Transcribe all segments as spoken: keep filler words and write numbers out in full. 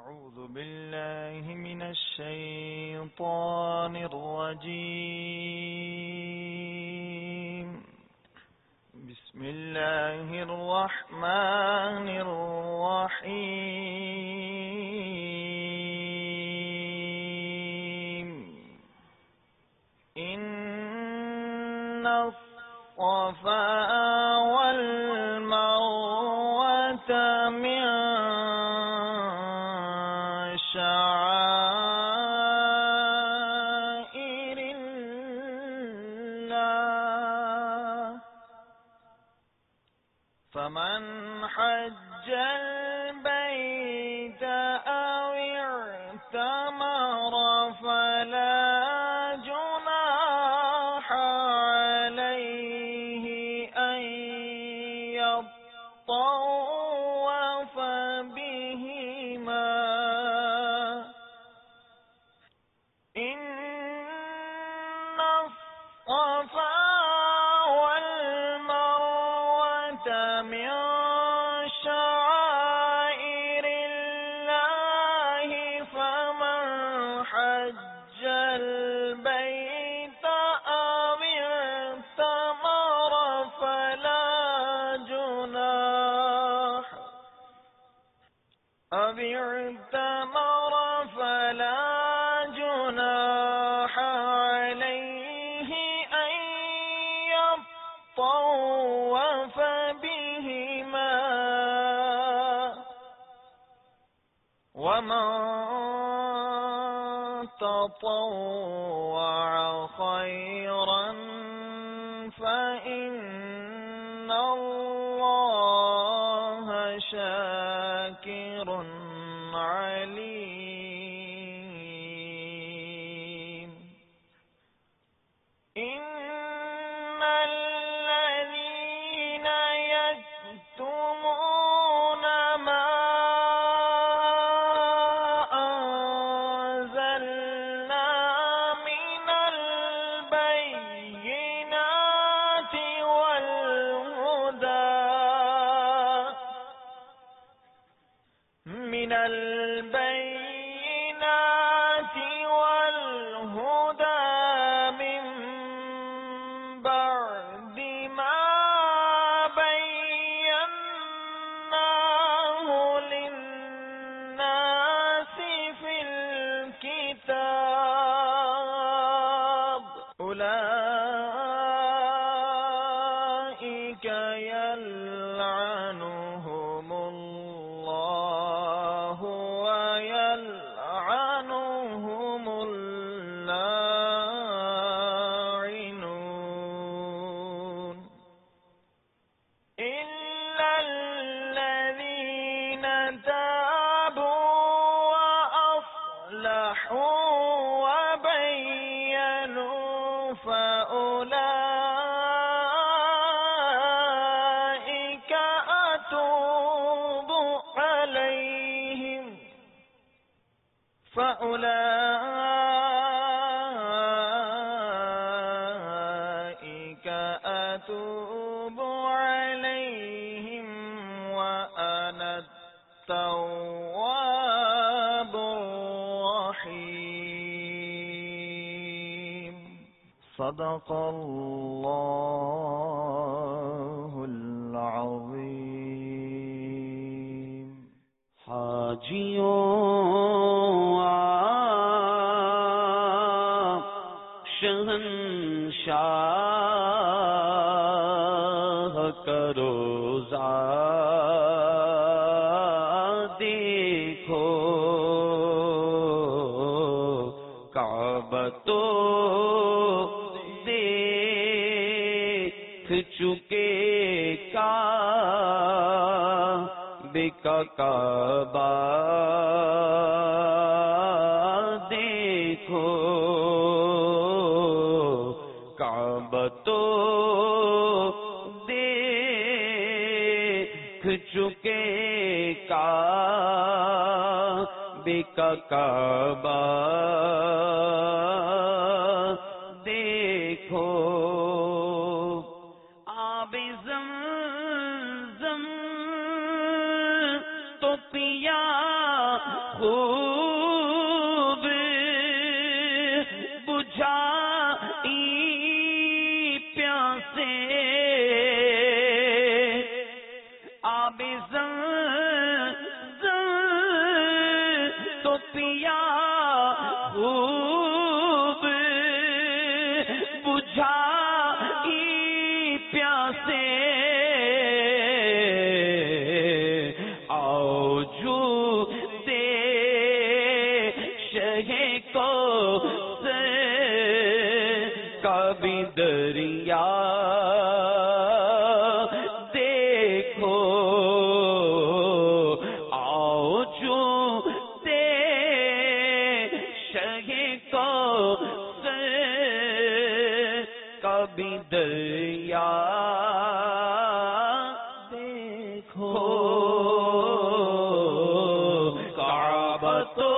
أعوذ بالله من الشيطان الرجيم. بسم الله الرحمن الرحيم. إن الصفا والمروة من شعائر الله، فمن حج البيت أو اعتمر فلا جناح عليه أن يطوف بهما. إن الصفا والمروة من شعائر الله، فمن حج البيت أو اعتمر فلا جناح أو اعتمر فلا جناح عليه أن يطوف بهما. ومن تطوع خيرا فإن الله شاكر عليم. إن الذين يكتمون ما أنزلنا من البينات والهدى من البينات والهدى من بعد ما بيناه للناس في الكتاب، أولئك يلعنهم الله ويلعنهم اللاعنون. إلا الذين تابوا وأصلحوا وبينوا فأولئك أتوب عليهم فأولئك أتوب عليهم وأنا التواب الرحيم. صدق الله العظيم. حاجیوں آپ شہنشاہ کا روضہ دیکھو، کعبہ تو دیکھ چکے کعبے کا کعبہ دیکھو، کعبہ تو دیکھ چکے کعبے کا کعبہ دیکھو. آب زمزم تو پیا خوب بجھائی پیاسے آب زمزم تو پیا خوب بجھائی پیاسے آؤ جو دے شہ کو سے کبھی دریا دیکھو آؤ جو دے شہ کو سے کبھی دریا دیکھو کعبہ تو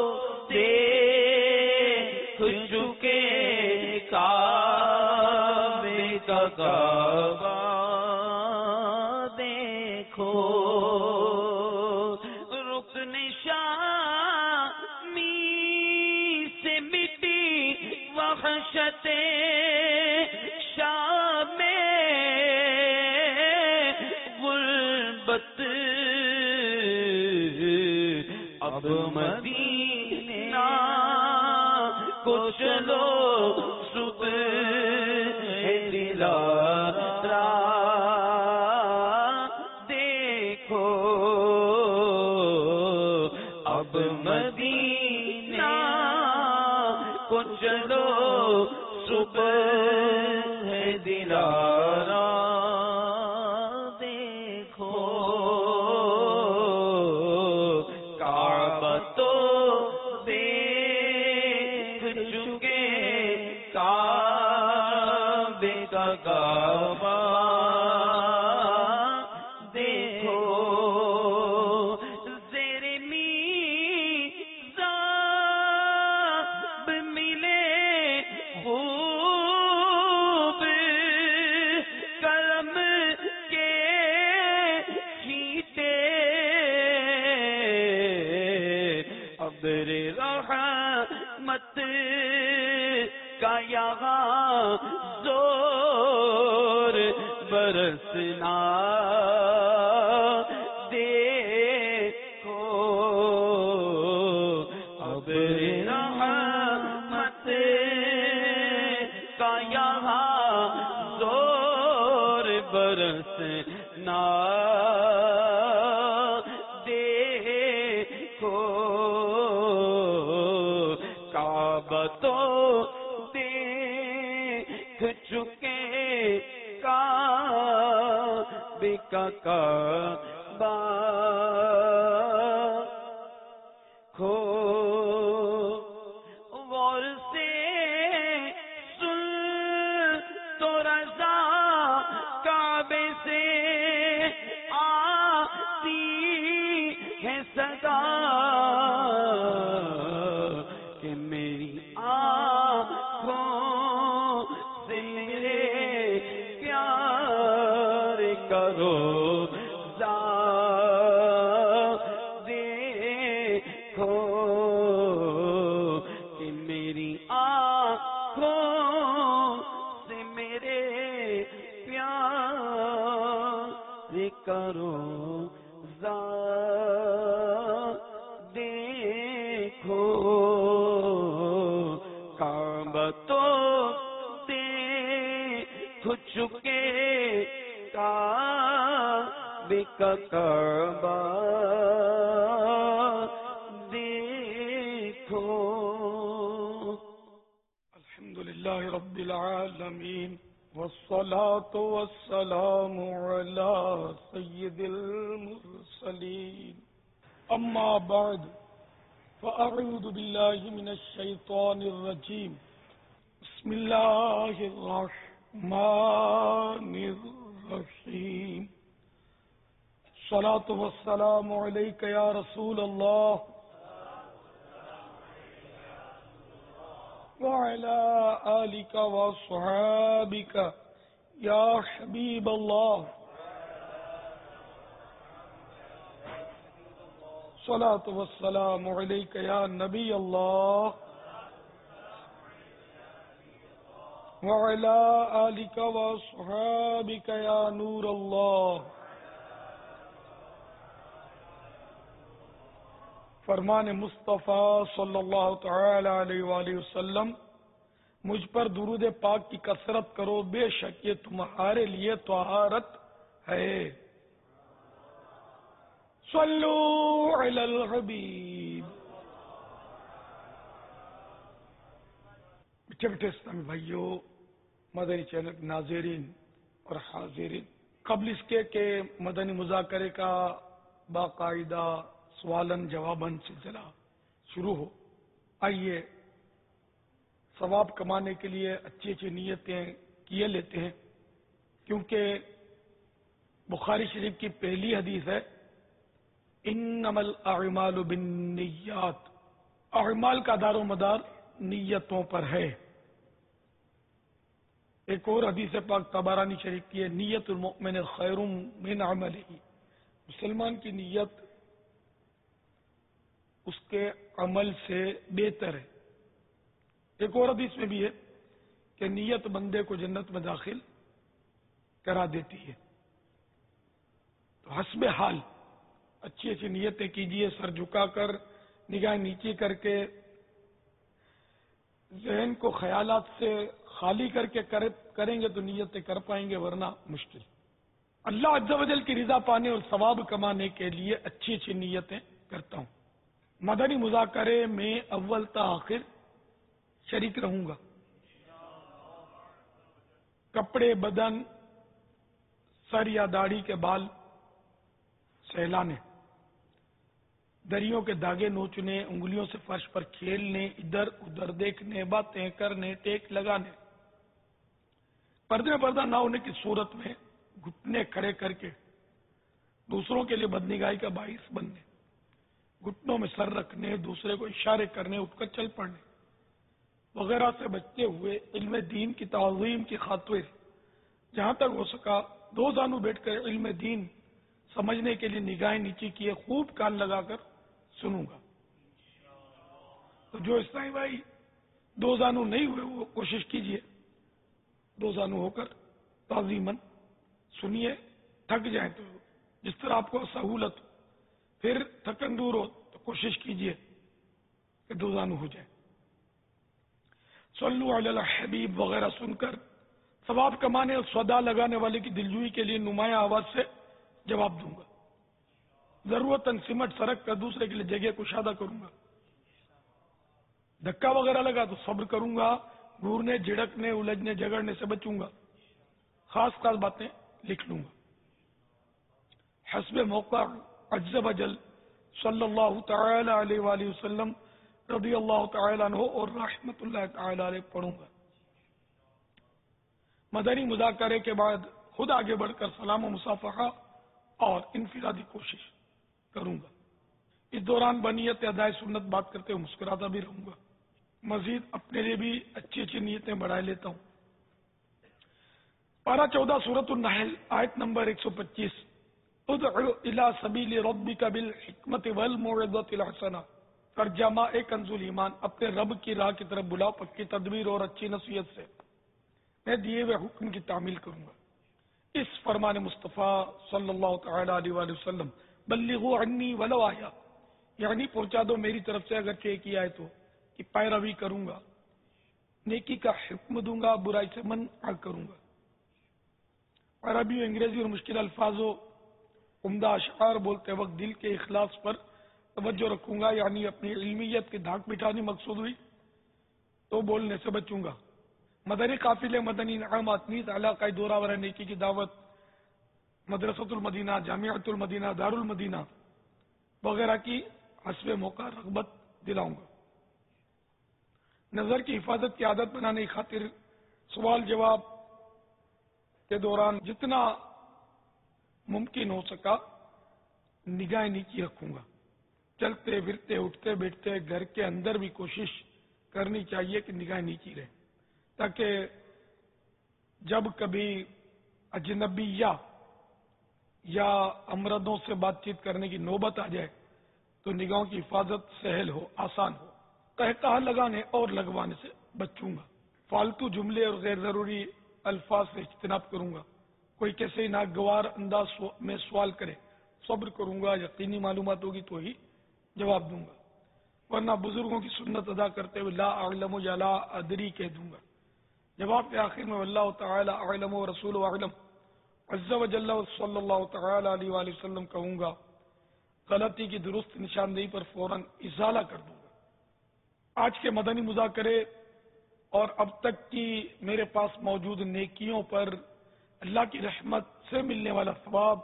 دیکھ چکے کعبے کا کعبہ دیکھو رکن شامی سے مٹی وحشت شام غربت اب مدینہ کو چلو صبح دلارا دیکھو اب مدینہ کو چلو صبح دلارا دیکھو کعبہ تو دیکھ چکے کعبے کا کعبہ دیکھو زیر میزاب ملے خوب کرم کے چھیٹے ابر رحمت کا یہاں زور برسنا دیکھو ابر رحمت کا یہاں زور برسنا دیکھو کعبہ تو دیکھ چکے کعبے کا کعبہ کھو غور سے سن تو رضا کعبے سے آتی ہے صدا کہ میری آنکھوں سے میرے پیار کرو دیکھو کہ میری آنکھوں سے میرے پیار کرو دیکھو کعبہ تو دیکھ چکے کعبے کا کعبہ دیکھو الحمدللہ رب العالمین والصلاة والسلام على سید المرسلین اما بعد فأعوذ باللہ من الشیطان الرجیم بسم اللہ الرحمن الرحیم الصلاة والسلام علیک یا رسول اللہ وعلى آلك وصحابك يا حبيب الله الصلاة والسلام علیک یا نبی اللہ وعلی آلک واصحابک یا نور اللہ. فرمان مصطفیٰ صلی اللہ تعالی علیہ وآلہ وسلم، مجھ پر درود پاک کی کثرت کرو، بے شک یہ تمہارے لیے طہارت ہے. صلو علی الحبیب. میٹھے میٹھے اسلامی بھائیوں، مدنی چینل کے ناظرین اور حاضرین، قبل اس کے کہ مدنی مذاکرے کا باقاعدہ سوالن جواباً سلسلہ شروع ہو، آئیے ثواب کمانے کے لیے اچھی اچھی نیتیں کیے لیتے ہیں، کیونکہ بخاری شریف کی پہلی حدیث ہے انما الاعمال بالنیات، اعمال کا دار و مدار نیتوں پر ہے. ایک اور حدیث پاک طبرانی شریف کی ہے نیت المؤمن خیر من عملہ، مسلمان کی نیت اس کے عمل سے بہتر ہے. ایک اور حدیث میں بھی ہے کہ نیت بندے کو جنت میں داخل کرا دیتی ہے. تو حسب حال اچھی اچھی نیتیں کیجیے، سر جھکا کر، نگاہ نیچی کر کے، ذہن کو خیالات سے خالی کر کے کریں گے تو نیتیں کر پائیں گے، ورنہ مشکل. اللہ عز و جل کی رضا پانے اور ثواب کمانے کے لیے اچھی اچھی نیتیں کرتا ہوں. مدنی مذاکرے میں اول تا آخر شریک رہوں گا. کپڑے، بدن، سر یا داڑھی کے بال سہلانے، دریوں کے دھاگے نوچنے، انگلیوں سے فرش پر کھیلنے، ادھر ادھر دیکھنے، باتیں کرنے، ٹیک لگانے، پردے پردہ نہ ہونے کی صورت میں گھٹنے کھڑے کر کے دوسروں کے لیے بدنگاہی کا باعث بننے، گھٹنوں میں سر رکھنے، دوسرے کو اشارے کرنے، اٹھ کر چل پڑنے وغیرہ سے بچتے ہوئے علم دین کی تعظیم کی خاطر جہاں تک ہو سکا دو زانو بیٹھ کر علم دین سمجھنے کے لیے نگاہیں نیچی کیے خوب کان لگا کر سنوں گا. تو جو اسلامی بھائی دو زانو نہیں ہوئے وہ کوشش کیجئے دو زانو ہو کر تعظیماً سنیے. تھک جائیں تو جس طرح آپ کو سہولت، پھر تھکن دور ہو تو کوشش کیجئے کہ دو زانو ہو جائے. صلو علی الحبیب وغیرہ سن کر ثواب کمانے اور صدا لگانے والے کی دلجوئی کے لیے نمایاں آواز سے جواب دوں گا. ضرورتاً سمٹ سرک کر دوسرے کے لیے جگہ کشادہ کروں گا. دھکا وغیرہ لگا تو صبر کروں گا. گورنے، جھڑکنے، الجھنے، جھگڑنے سے بچوں گا. خاص خاص باتیں لکھ لوں گا. حسب موقع عز و جل صلی اللہ تعالی علیہ وآلہ وسلم رضی اللہ تعالی عنہ اور رحمت اللہ تعالی علیہ پڑھوں گا. مدنی مذاکرے کے بعد خود آگے بڑھ کر سلام و مصافحہ اور انفرادی کوشش کروں گا. اس دوران بنیت ادائے سنت بات کرتے ہوئے مسکراتا بھی رہوں گا. مزید اپنے لیے بھی اچھی اچھی نیتیں بڑھا لیتا ہوں. پارہ چودہ سورۃ النحل آیت نمبر ایک سو پچیس. ادعو الی سبیل ربک بالحکمت والموعظۃ الحسنہ. ترجمہ ایک کنز ایمان، اپنے رب کی راہ کی طرف بلاؤ پکی تدبیر اور اچھی نصیحت سے. میں دیے ہوئے حکم کی تعمیل کروں گا. اس فرمان مصطفیٰ صلی اللہ تعالی علیہ وآلہ وسلم بلغوا عنی ولو آیا، یعنی پہنچا دو میری طرف سے اگر ایک ہی آئے تو، کہ پیروی کروں گا، نیکی کا حکم دوں گا، برائی سے منع کروں گا. عربی و انگریزی اور مشکل الفاظ و عمدہ اشعار بولتے وقت دل کے اخلاص پر توجہ رکھوں گا، یعنی اپنی علمیت کی دھاک بٹھانی مقصود ہوئی تو بولنے سے بچوں گا. مدنی قافلے، مدنی انعامات، نیز علاقائی دورہ ورہ نیکی کی دعوت، مدرسۃ المدینہ، جامعۃ المدینہ، دار المدینہ وغیرہ کی حسب موقع رغبت دلاؤں گا. نظر کی حفاظت کی عادت بنانے کی خاطر سوال جواب کے دوران جتنا ممکن ہو سکا نگاہ نیچی رکھوں گا. چلتے پھرتے اٹھتے بیٹھتے گھر کے اندر بھی کوشش کرنی چاہیے کہ نگاہ نیچی رہے، تاکہ جب کبھی اجنبیہ یا امردوں سے بات چیت کرنے کی نوبت آ جائے تو تو نگاہوں کی حفاظت سہل ہو، آسان ہو۔ قہقہ لگانے اور لگوانے سے بچوں گا۔ فالتو جملے اور غیر ضروری الفاظ سے اجتناب کروں گا۔ کوئی کیسے ناگوار انداز میں سوال کرے، صبر کروں گا، یقینی معلومات ہوگی تو ہی جواب دوں گا، ورنہ بزرگوں کی سنت ادا کرتے ہوئے لا اعلم یا لا ادری کہہ دوں گا۔ جواب کے آخر میں واللہ تعالی اعلم و رسول اعلم عز و جل صلی اللہ تعالی علیہ وآلہ وسلم کہوں گا۔ غلطی کی درست نشاندہی پر فوراً ازالہ کر دوں گا۔ آج کے مدنی مذاکرے اور اب تک کی میرے پاس موجود نیکیوں پر اللہ کی رحمت سے ملنے والا ثواب،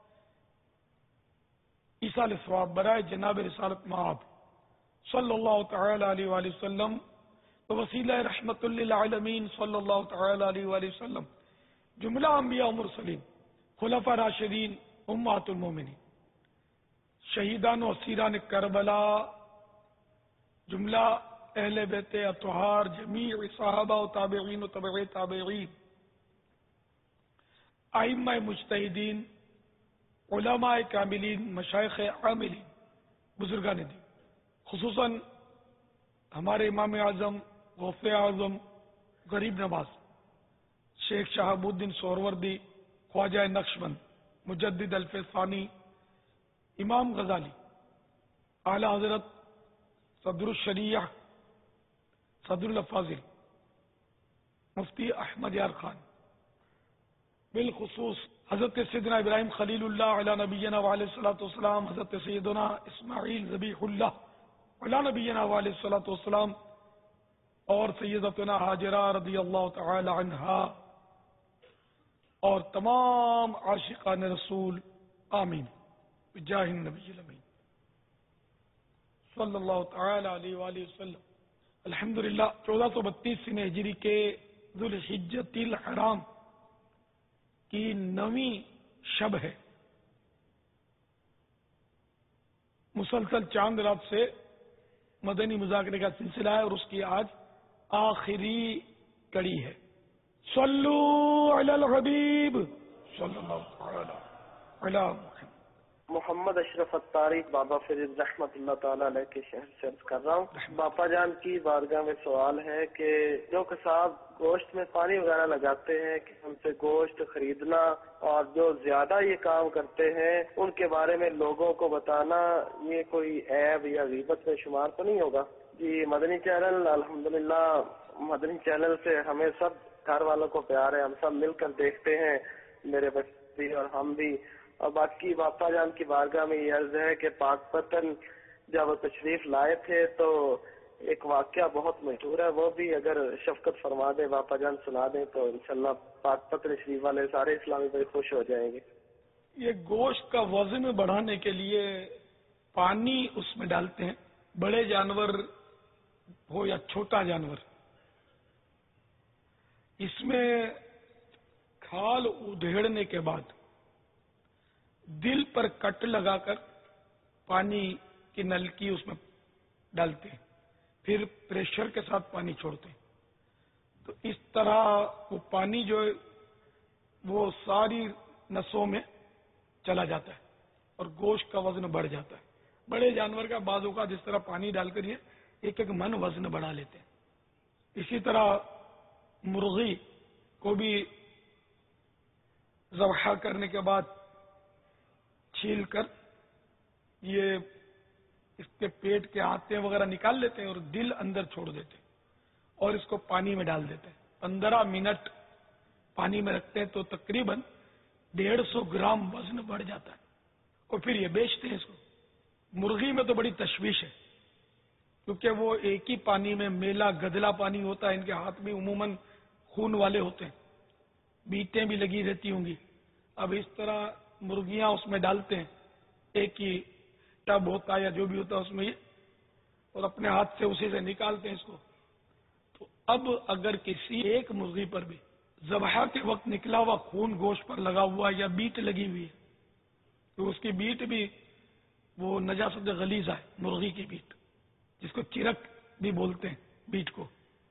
ایصال ثواب برائے جناب رسالت مآب صلی اللہ تعالی علیہ وآلہ وسلم و وسیلہ رحمت للعالمین صلی اللہ تعالی علیہ وآلہ وسلم، جملہ انبیاء و مرسلین، خلفاء راشدین، امہات المومنین، شہیدان و اسیران کربلا، جملہ اہل بیت اطہار، جمیع صحابہ و تابعین و تبع تابعین، ائمہ مجتہدین، علماء کاملین، مشائخ عاملین، بزرگان دین، خصوصاً ہمارے امام اعظم، غوث اعظم، غریب نواز شیخ شہاب الدین سہروردی، خواجہ نقشبند، مجدد الفیض ثانی، امام غزالی، اعلی حضرت صدر الشریعہ صدر الافاضل مفتی احمد یار خان، بالخصوص حضرت سیدنا ابراہیم خلیل اللہ علی نبینا وعلیہ الصلوۃ والسلام، حضرت سیدنا اسماعیل ذبیح اللہ علی نبینا وعلیہ الصلوۃ والسلام، اور سیدتنا ہاجرہ رضی اللہ تعالی عنہا، اور تمام عاشقان رسول، آمین بجاہ النبی الامین صلی اللہ تعالی علیہ وآلہ وسلم۔ الحمدللہ چودہ سو بتیس سن ہجری کے ذوالحجۃ الحرام کی نویں شب ہے۔ مسلسل چاند رات سے مدنی مذاکرے کا سلسلہ ہے اور اس کی آج آخری کڑی ہے۔ صلو علی الحبیب صلی اللہ تعالی علی محمد۔ محمد اشرف الطاری بابا فرید رحمت اللہ تعالی علیہ کے شہر سے عرض کر رہا ہوں۔ باپا جان کی بارگاہ میں سوال ہے کہ جو کساب گوشت میں پانی وغیرہ لگاتے ہیں کہ ان سے گوشت خریدنا، اور جو زیادہ یہ کام کرتے ہیں ان کے بارے میں لوگوں کو بتانا، یہ کوئی عیب یا غیبت میں شمار تو نہیں ہوگا؟ جی مدنی چینل، الحمدللہ مدنی چینل سے ہمیں سب گھر والوں کو پیار ہے، ہم سب مل کر دیکھتے ہیں، میرے بچے بھی اور ہم بھی۔ اور باقی باپا جان کی بارگاہ میں یہ عرض ہے کہ پاک پتن جب وہ تشریف لائے تھے تو ایک واقعہ بہت مشہور ہے، وہ بھی اگر شفقت فرما دیں باپا جان سنا دیں تو انشاءاللہ پاک پتن شریف والے سارے اسلامی بھائی خوش ہو جائیں گے۔ یہ گوشت کا وزن بڑھانے کے لیے پانی اس میں ڈالتے ہیں، بڑے جانور ہو یا چھوٹا جانور، اس میں کھال ادھیڑنے کے بعد دل پر کٹ لگا کر پانی کی نلکی اس میں ڈالتے ہیں، پھر پریشر کے ساتھ پانی چھوڑتے ہیں، تو اس طرح وہ پانی جو ہے وہ ساری نسوں میں چلا جاتا ہے اور گوشت کا وزن بڑھ جاتا ہے۔ بڑے جانور کا بعض اوقات جس طرح پانی ڈال کر یہ ایک ایک من وزن بڑھا لیتے ہیں۔ اسی طرح مرغی کو بھی ذبح کرنے کے بعد چھیل کر یہ اس کے پیٹ کے آنتے وغیرہ نکال لیتے ہیں اور دل اندر چھوڑ دیتے ہیں اور اس کو پانی میں ڈال دیتے ہیں۔ پندرہ منٹ پانی میں رکھتے ہیں تو تقریباً ڈیڑھ سو گرام وزن بڑھ جاتا ہے اور پھر یہ بیچتے ہیں اس کو۔ مرغی میں تو بڑی تشویش ہے کیونکہ وہ ایک ہی پانی میں میلا گدلا پانی ہوتا ہے، ان کے ہاتھ بھی عموماً خون والے ہوتے ہیں، بیٹیں بھی لگی رہتی ہوں گی۔ اب اس طرح مرغیاں اس میں ڈالتے ہیں، ایک ہی ٹب ہوتا ہے یا جو بھی ہوتا ہے اس میں یہ، اور اپنے ہاتھ سے اسی سے نکالتے ہیں اس کو۔ تو اب اگر کسی ایک مرغی پر بھی ذبح کے وقت نکلا ہوا خون گوشت پر لگا ہوا یا بیٹ لگی ہوئی ہے تو اس کی بیٹ بھی وہ نجاست غلیظ ہے، مرغی کی بیٹ جس کو چرک بھی بولتے ہیں بیٹ کو۔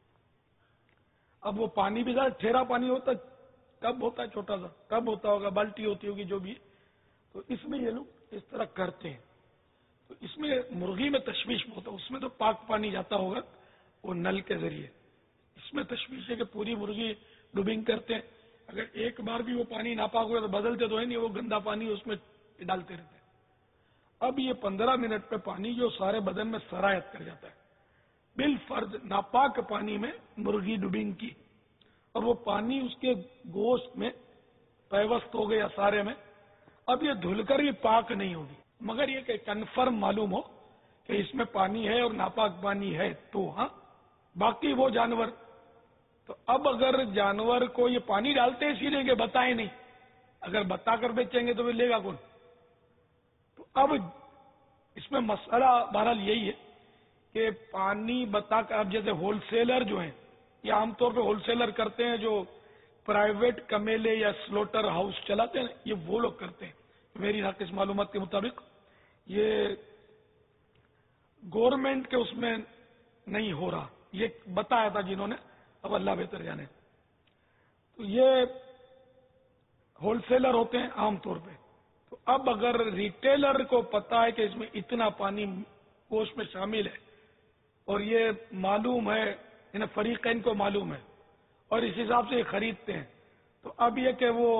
اب وہ پانی بھی زیادہ ٹھہرا پانی ہوتا ہے، کب ہوتا ہے چھوٹا سا، کب ہوتا ہوگا بالٹی ہوتی ہوگی جو بھی، تو اس میں یہ لوگ اس طرح کرتے ہیں۔ تو اس میں مرغی میں تشویش بہت ہے، اس میں تو پاک پانی جاتا ہوگا وہ نل کے ذریعے، اس میں تشویش ہے کہ پوری مرغی ڈوبنگ کرتے ہیں، اگر ایک بار بھی وہ پانی ناپاک ہوا تو بدلتے تو ہے نہیں، وہ گندا پانی اس میں ڈالتے رہتے ہیں۔ اب یہ پندرہ منٹ پہ پانی جو سارے بدن میں سرایت کر جاتا ہے، بالفرض ناپاک پانی میں مرغی ڈوبنگ کی اور وہ پانی اس کے گوشت میں پیوست ہو گیا سارے میں، اب یہ دھل کر بھی پاک نہیں ہوگی، مگر یہ کہ کنفرم معلوم ہو کہ اس میں پانی ہے اور ناپاک پانی ہے تو ہاں، باقی وہ جانور تو اب اگر جانور کو یہ پانی ڈالتے اسی لیے کہ بتائیں نہیں، اگر بتا کر بیچیں گے تو پھر لے گا کون؟ تو اب اس میں مسئلہ بہرحال یہی ہے کہ پانی بتا کر، اب جیسے ہول سیلر جو ہیں یہ عام طور پہ ہول سیلر کرتے ہیں، جو پرائیویٹ کمیلے یا سلوٹر ہاؤس چلاتے ہیں یہ وہ لوگ کرتے ہیں، میری ناقص معلومات کے مطابق یہ گورنمنٹ کے اس میں نہیں ہو رہا، یہ بتایا تھا جنہوں نے، اب اللہ بہتر جانے۔ تو یہ ہول سیلر ہوتے ہیں عام طور پہ، تو اب اگر ریٹیلر کو پتا ہے کہ اس میں اتنا پانی گوشت میں شامل ہے اور یہ معلوم ہے، انہیں فریقین کو معلوم ہے اور اس حساب سے یہ خریدتے ہیں، تو اب یہ کہ وہ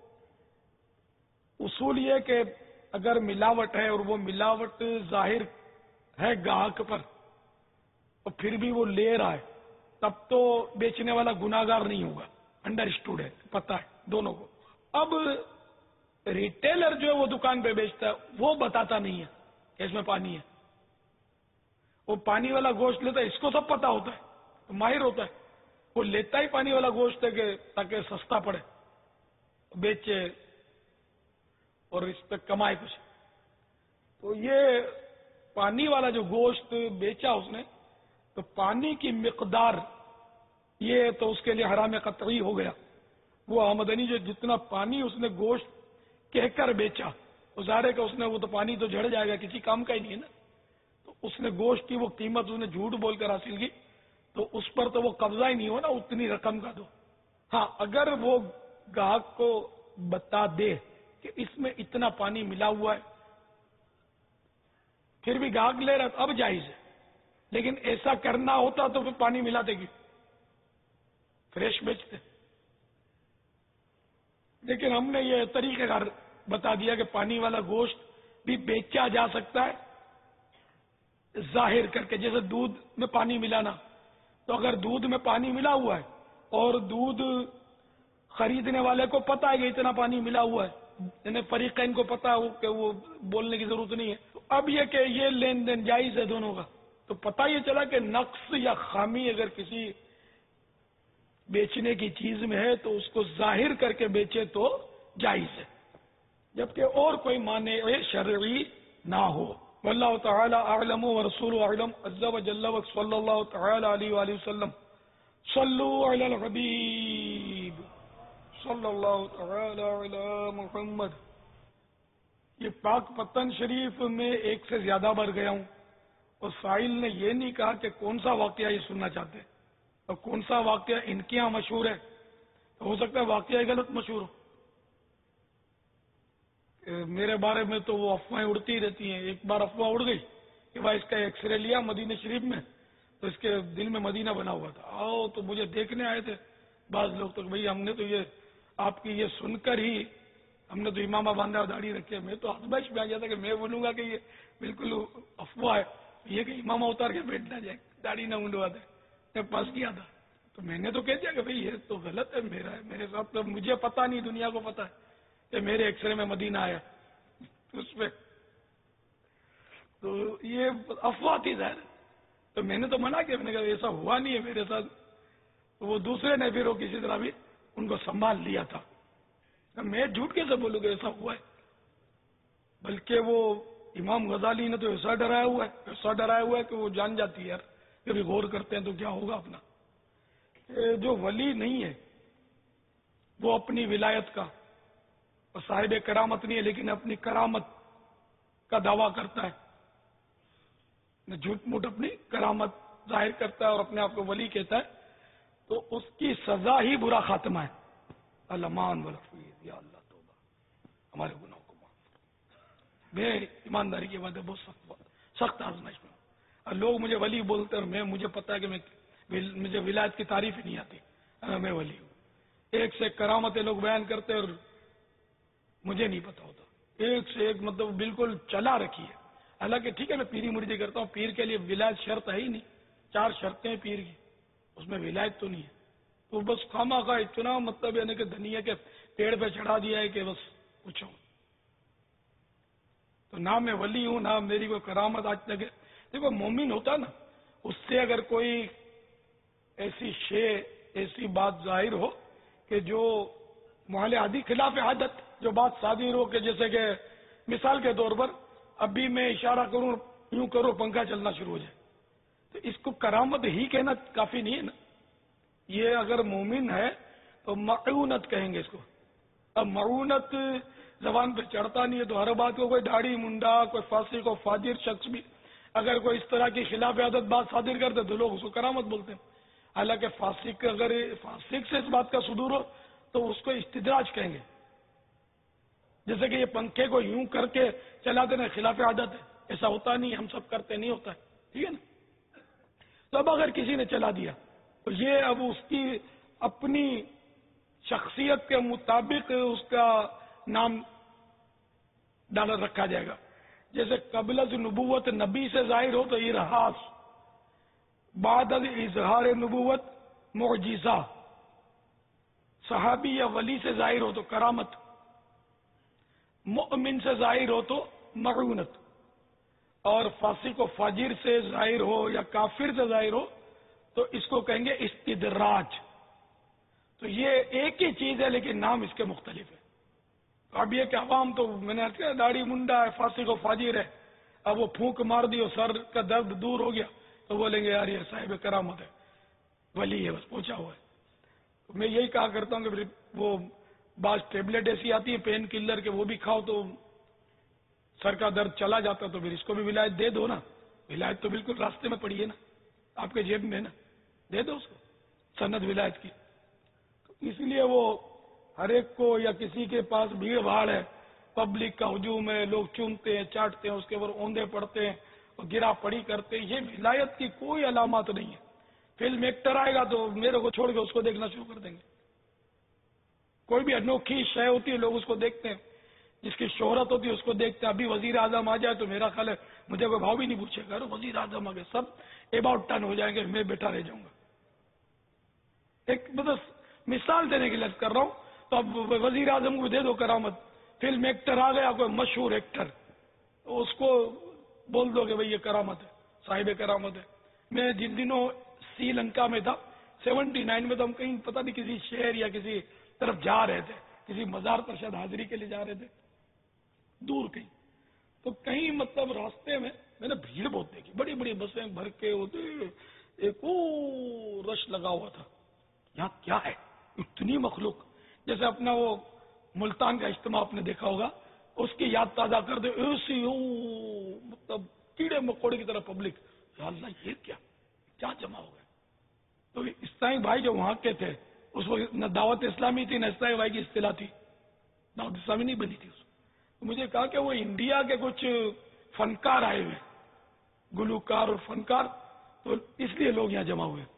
اصول یہ کہ اگر ملاوٹ ہے اور وہ ملاوٹ ظاہر ہے گاہک پر اور پھر بھی وہ لے رہا ہے تب تو بیچنے والا گناہگار نہیں ہوگا، انڈرسٹوڈ ہے، پتہ ہے دونوں کو۔ اب ریٹیلر جو ہے وہ دکان پہ بیچتا ہے وہ بتاتا نہیں ہے کہ اس میں پانی ہے، وہ پانی والا گوشت لیتا ہے، اس کو سب پتا ہوتا ہے، ماہر ہوتا ہے، وہ لیتا ہی پانی والا گوشت ہے کہ تاکہ سستا پڑے، بیچے اور اس پہ کمائے کچھ۔ تو یہ پانی والا جو گوشت بیچا اس نے، تو پانی کی مقدار یہ تو اس کے لیے حرام قطعی ہو گیا، وہ آمدنی جو جتنا پانی اس نے گوشت کہہ کر بیچا، وہ ظاہر ہے کہ اس نے وہ تو پانی تو جھڑ جائے گا، کسی کام کا ہی نہیں ہے نا، تو اس نے گوشت کی وہ قیمت اس نے جھوٹ بول کر حاصل کی، تو اس پر تو وہ قبضہ ہی نہیں ہو نا اتنی رقم کا۔ دو ہاں اگر وہ گاہک کو بتا دے کہ اس میں اتنا پانی ملا ہوا ہے پھر بھی گاہک لے رہا اب جائز ہے، لیکن ایسا کرنا ہوتا تو پھر پانی ملاتے کی فریش بیچتے۔ لیکن ہم نے یہ طریقہ کار بتا دیا کہ پانی والا گوشت بھی بیچا جا سکتا ہے ظاہر کر کے، جیسے دودھ میں پانی ملانا، تو اگر دودھ میں پانی ملا ہوا ہے اور دودھ خریدنے والے کو پتا ہے کہ اتنا پانی ملا ہوا ہے، یعنی فریقین کو پتا ہو کہ وہ بولنے کی ضرورت نہیں ہے، تو اب یہ کہ یہ لین دین جائز ہے دونوں کا، تو پتہ یہ چلا کہ نقص یا خامی اگر کسی بیچنے کی چیز میں ہے تو اس کو ظاہر کر کے بیچے تو جائز ہے، جبکہ اور کوئی معنی شرعی نہ ہو۔ واللہ تعالی اعلم ورسول اعلم عز وجل وصلی اللہ تعالی علیہ وآلہ وسلم صلو علی الحبیب صلی اللہ تعالی علی محمد۔ یہ پاک پتن شریف میں ایک سے زیادہ بار گیا ہوں اور سائل نے یہ نہیں کہا کہ کون سا واقعہ یہ سننا چاہتے ہیں اور کون سا واقعہ ان کے یہاں مشہور ہے، ہو سکتا ہے واقعہ غلط مشہور ہو، میرے بارے میں تو وہ افواہیں اڑتی رہتی ہیں۔ ایک بار افواہ اڑ گئی کہ بھائی اس کا ایکس رے لیا مدینہ شریف میں تو اس کے دل میں مدینہ بنا ہوا تھا، آؤ تو مجھے دیکھنے آئے تھے بعض لوگ، تو بھائی ہم نے تو یہ آپ کی یہ سن کر ہی ہم نے تو امامہ باندھا داڑھی رکھے، میں تو آزمائش میں آ گیا تھا کہ میں بولوں گا کہ یہ بالکل افواہ ہے، یہ کہ امامہ اتار کے بیٹھ نہ جائے، داڑھی نہ منڈوا دے، میں پاس کیا تھا تو میں نے تو کہہ دیا کہ بھائی یہ تو غلط ہے، میرا ہے میرے ساتھ، تو مجھے پتا نہیں دنیا کو پتا ہے کہ میرے ایکس رے میں مدینہ آیا اس پہ، تو یہ افواہ تھی ظاہر، تو میں نے تو منع کیا، میں نے کہا ایسا ہوا نہیں ہے میرے ساتھ، تو وہ دوسرے نے پھر وہ کسی طرح بھی ان کو سنبھال لیا تھا، میں جھوٹ کیسے بولوں کہ ایسا ہوا ہے، بلکہ وہ امام غزالی نے تو ایسا ڈرایا ہوا ہے ایسا ڈرایا ہوا ہے کہ وہ جان جاتی ہے یار، کبھی غور کرتے ہیں تو کیا ہوگا اپنا، جو ولی نہیں ہے وہ اپنی ولایت کا اور صاحب کرامت نہیں ہے لیکن اپنی کرامت کا دعویٰ کرتا ہے، جھوٹ موٹ اپنی کرامت ظاہر کرتا ہے اور اپنے آپ کو ولی کہتا ہے، تو اس کی سزا ہی برا خاتمہ ہے۔ اللہ مان والحفیظ، یا اللہ توبہ ہمارے گناہوں کو معاف۔ میں ایمانداری کی بات ہے بہت سخت سخت آزمائش میں ہوں، اور لوگ مجھے ولی بولتے ہیں اور میں مجھے پتا ہے کہ میں مجھے ولایت کی تعریف ہی نہیں آتی، میں ولی ہوں۔ ایک سے ایک کرامتیں لوگ بیان کرتے اور مجھے نہیں پتا ہوتا، ایک سے ایک مطلب بالکل چلا رکھی ہے۔ حالانکہ ٹھیک ہے میں پیری مریدی کرتا ہوں، پیر کے لیے ولایت شرط ہے ہی نہیں، چار شرطیں ہیں پیر کی، اس میں ولایت تو نہیں ہے، تو بس خواہ خواہ اتنا مطلب یعنی کہ دنیا کے پیڑ پہ چڑھا دیا ہے کہ بس پوچھو۔ تو نہ میں ولی ہوں نہ میری کوئی کرامت آج تک ہے۔ دیکھو مومن ہوتا نا، اس سے اگر کوئی ایسی شے ایسی بات ظاہر ہو کہ جو محل عادی خلاف عادت جو بات صادر ہو، کہ جیسے کہ مثال کے طور پر ابھی میں اشارہ کروں یوں کروں پنکھا چلنا شروع ہو جائے، تو اس کو کرامت ہی کہنا کافی نہیں ہے نا۔ یہ اگر مومن ہے تو معونت کہیں گے اس کو۔ اب معونت زبان پہ چڑھتا نہیں ہے، تو ہر بات کو کوئی داڑھی منڈا کوئی فاسق و فاجر شخص بھی اگر کوئی اس طرح کی خلاف عادت بات صادر کرتے تو لوگ اس کو کرامت بولتے ہیں۔ حالانکہ فاسق اگر فاسق سے اس بات کا صدور ہو تو اس کو استدراج کہیں گے، جیسے کہ یہ پنکھے کو یوں کر کے چلا دینا خلاف عادت ہے، ایسا ہوتا نہیں، ہم سب کرتے نہیں ہوتا ہے، ٹھیک ہے نا۔ تو اب اگر کسی نے چلا دیا تو یہ اب اس کی اپنی شخصیت کے مطابق اس کا نام ڈالا رکھا جائے گا۔ جیسے قبل از نبوت نبی سے ظاہر ہو تو ارہاس، بعد از اظہار نبوت معجزہ، صحابی یا ولی سے ظاہر ہو تو کرامت، مؤمن سے ظاہر ہو تو معونت، اور فاسق و فاجر سے ظاہر ہو یا کافر سے ظاہر ہو تو اس کو کہیں گے استدراج۔ تو یہ ایک ہی چیز ہے لیکن نام اس کے مختلف ہے۔ اب یہ کہ عوام تو میں نے کہا داڑھی منڈا ہے، فاسق و فاجر ہے، اب وہ پھونک مار دی اور سر کا درد دور ہو گیا تو بولیں گے یار یہ صاحب کرامت ہے، ولی ہے، بس پہنچا ہوا ہے۔ تو میں یہی کہا کرتا ہوں کہ وہ بعض ٹیبلٹ ایسی آتی ہے پین کلر کے، وہ بھی کھاؤ تو سر کا درد چلا جاتا، تو پھر اس کو بھی ولایت دے دو نا۔ ولایت تو بالکل راستے میں پڑی ہے نا، آپ کے جیب میں نا، دے دو اس کو سند ولایت کی۔ اس لیے وہ ہر ایک کو یا کسی کے پاس بھیڑ بھاڑ ہے، پبلک کا ہجوم ہے، لوگ چومتے ہیں چاٹتے ہیں، اس کے اوپر اوندے پڑتے ہیں اور گرا پڑی کرتے ہیں، یہ ولایت کی کوئی علامات نہیں ہے۔ فلم ایکٹر آئے گا تو میرے کو چھوڑ کے اس کو دیکھنا شروع کر دیں گے۔ کوئی بھی انوکھی شے ہوتی ہے لوگ اس کو دیکھتے ہیں، جس کی شہرت ہوتی ہے اس کو دیکھتے ہیں۔ ابھی وزیر اعظم آ جائے تو میرا خیال ہے مجھے کوئی بھاؤ بھی نہیں پوچھے گا، وزیر اعظم آ گئے، سب اباؤٹ ٹن ہو جائیں گے، میں بیٹھا رہ جاؤں گا۔ ایک بس مثال دینے کے لیے کر رہا ہوں، تو اب وزیر اعظم کو دے دو کرامت، فلم ایکٹر آ گیا کوئی مشہور ایکٹر، تو اس کو بول دو کہ بھئی یہ کرامت ہے، صاحب کرامت ہے۔ میں جن دنوں سری لنکا میں تھا سیونٹی نائن میں، تو ہم کہیں پتہ نہیں کسی شہر یا کسی طرف جا رہے تھے، کسی مزار پر شاید حاضری کے لیے جا رہے تھے، دور کہیں، تو کہیں مطلب راستے میں میں نے بھیڑ بہت دیکھی، بڑی بڑی بسیں بھر کے ہوتے، ایک او رش لگا ہوا تھا، یہاں کیا ہے اتنی مخلوق، جیسے اپنا وہ ملتان کا اجتماع آپ نے دیکھا ہوگا، اس کی یاد تازہ کر دے، ایسی او مطلب کیڑے مکوڑے کی طرح پبلک، یا اللہ یہ کیا کیا جمع ہو گئے۔ تو اسلامی بھائی جو وہاں کے تھے، اس وقت نہ دعوت اسلامی تھی نہ اسلامی بھائی کی اصطلاح تھی، دعوت اسلامی نہیں بنی تھی اس وقت۔ تو مجھے کہا کہ وہ انڈیا کے کچھ فنکار آئے ہوئے، گلوکار اور فنکار، تو اس لیے لوگ یہاں جمع ہوئے۔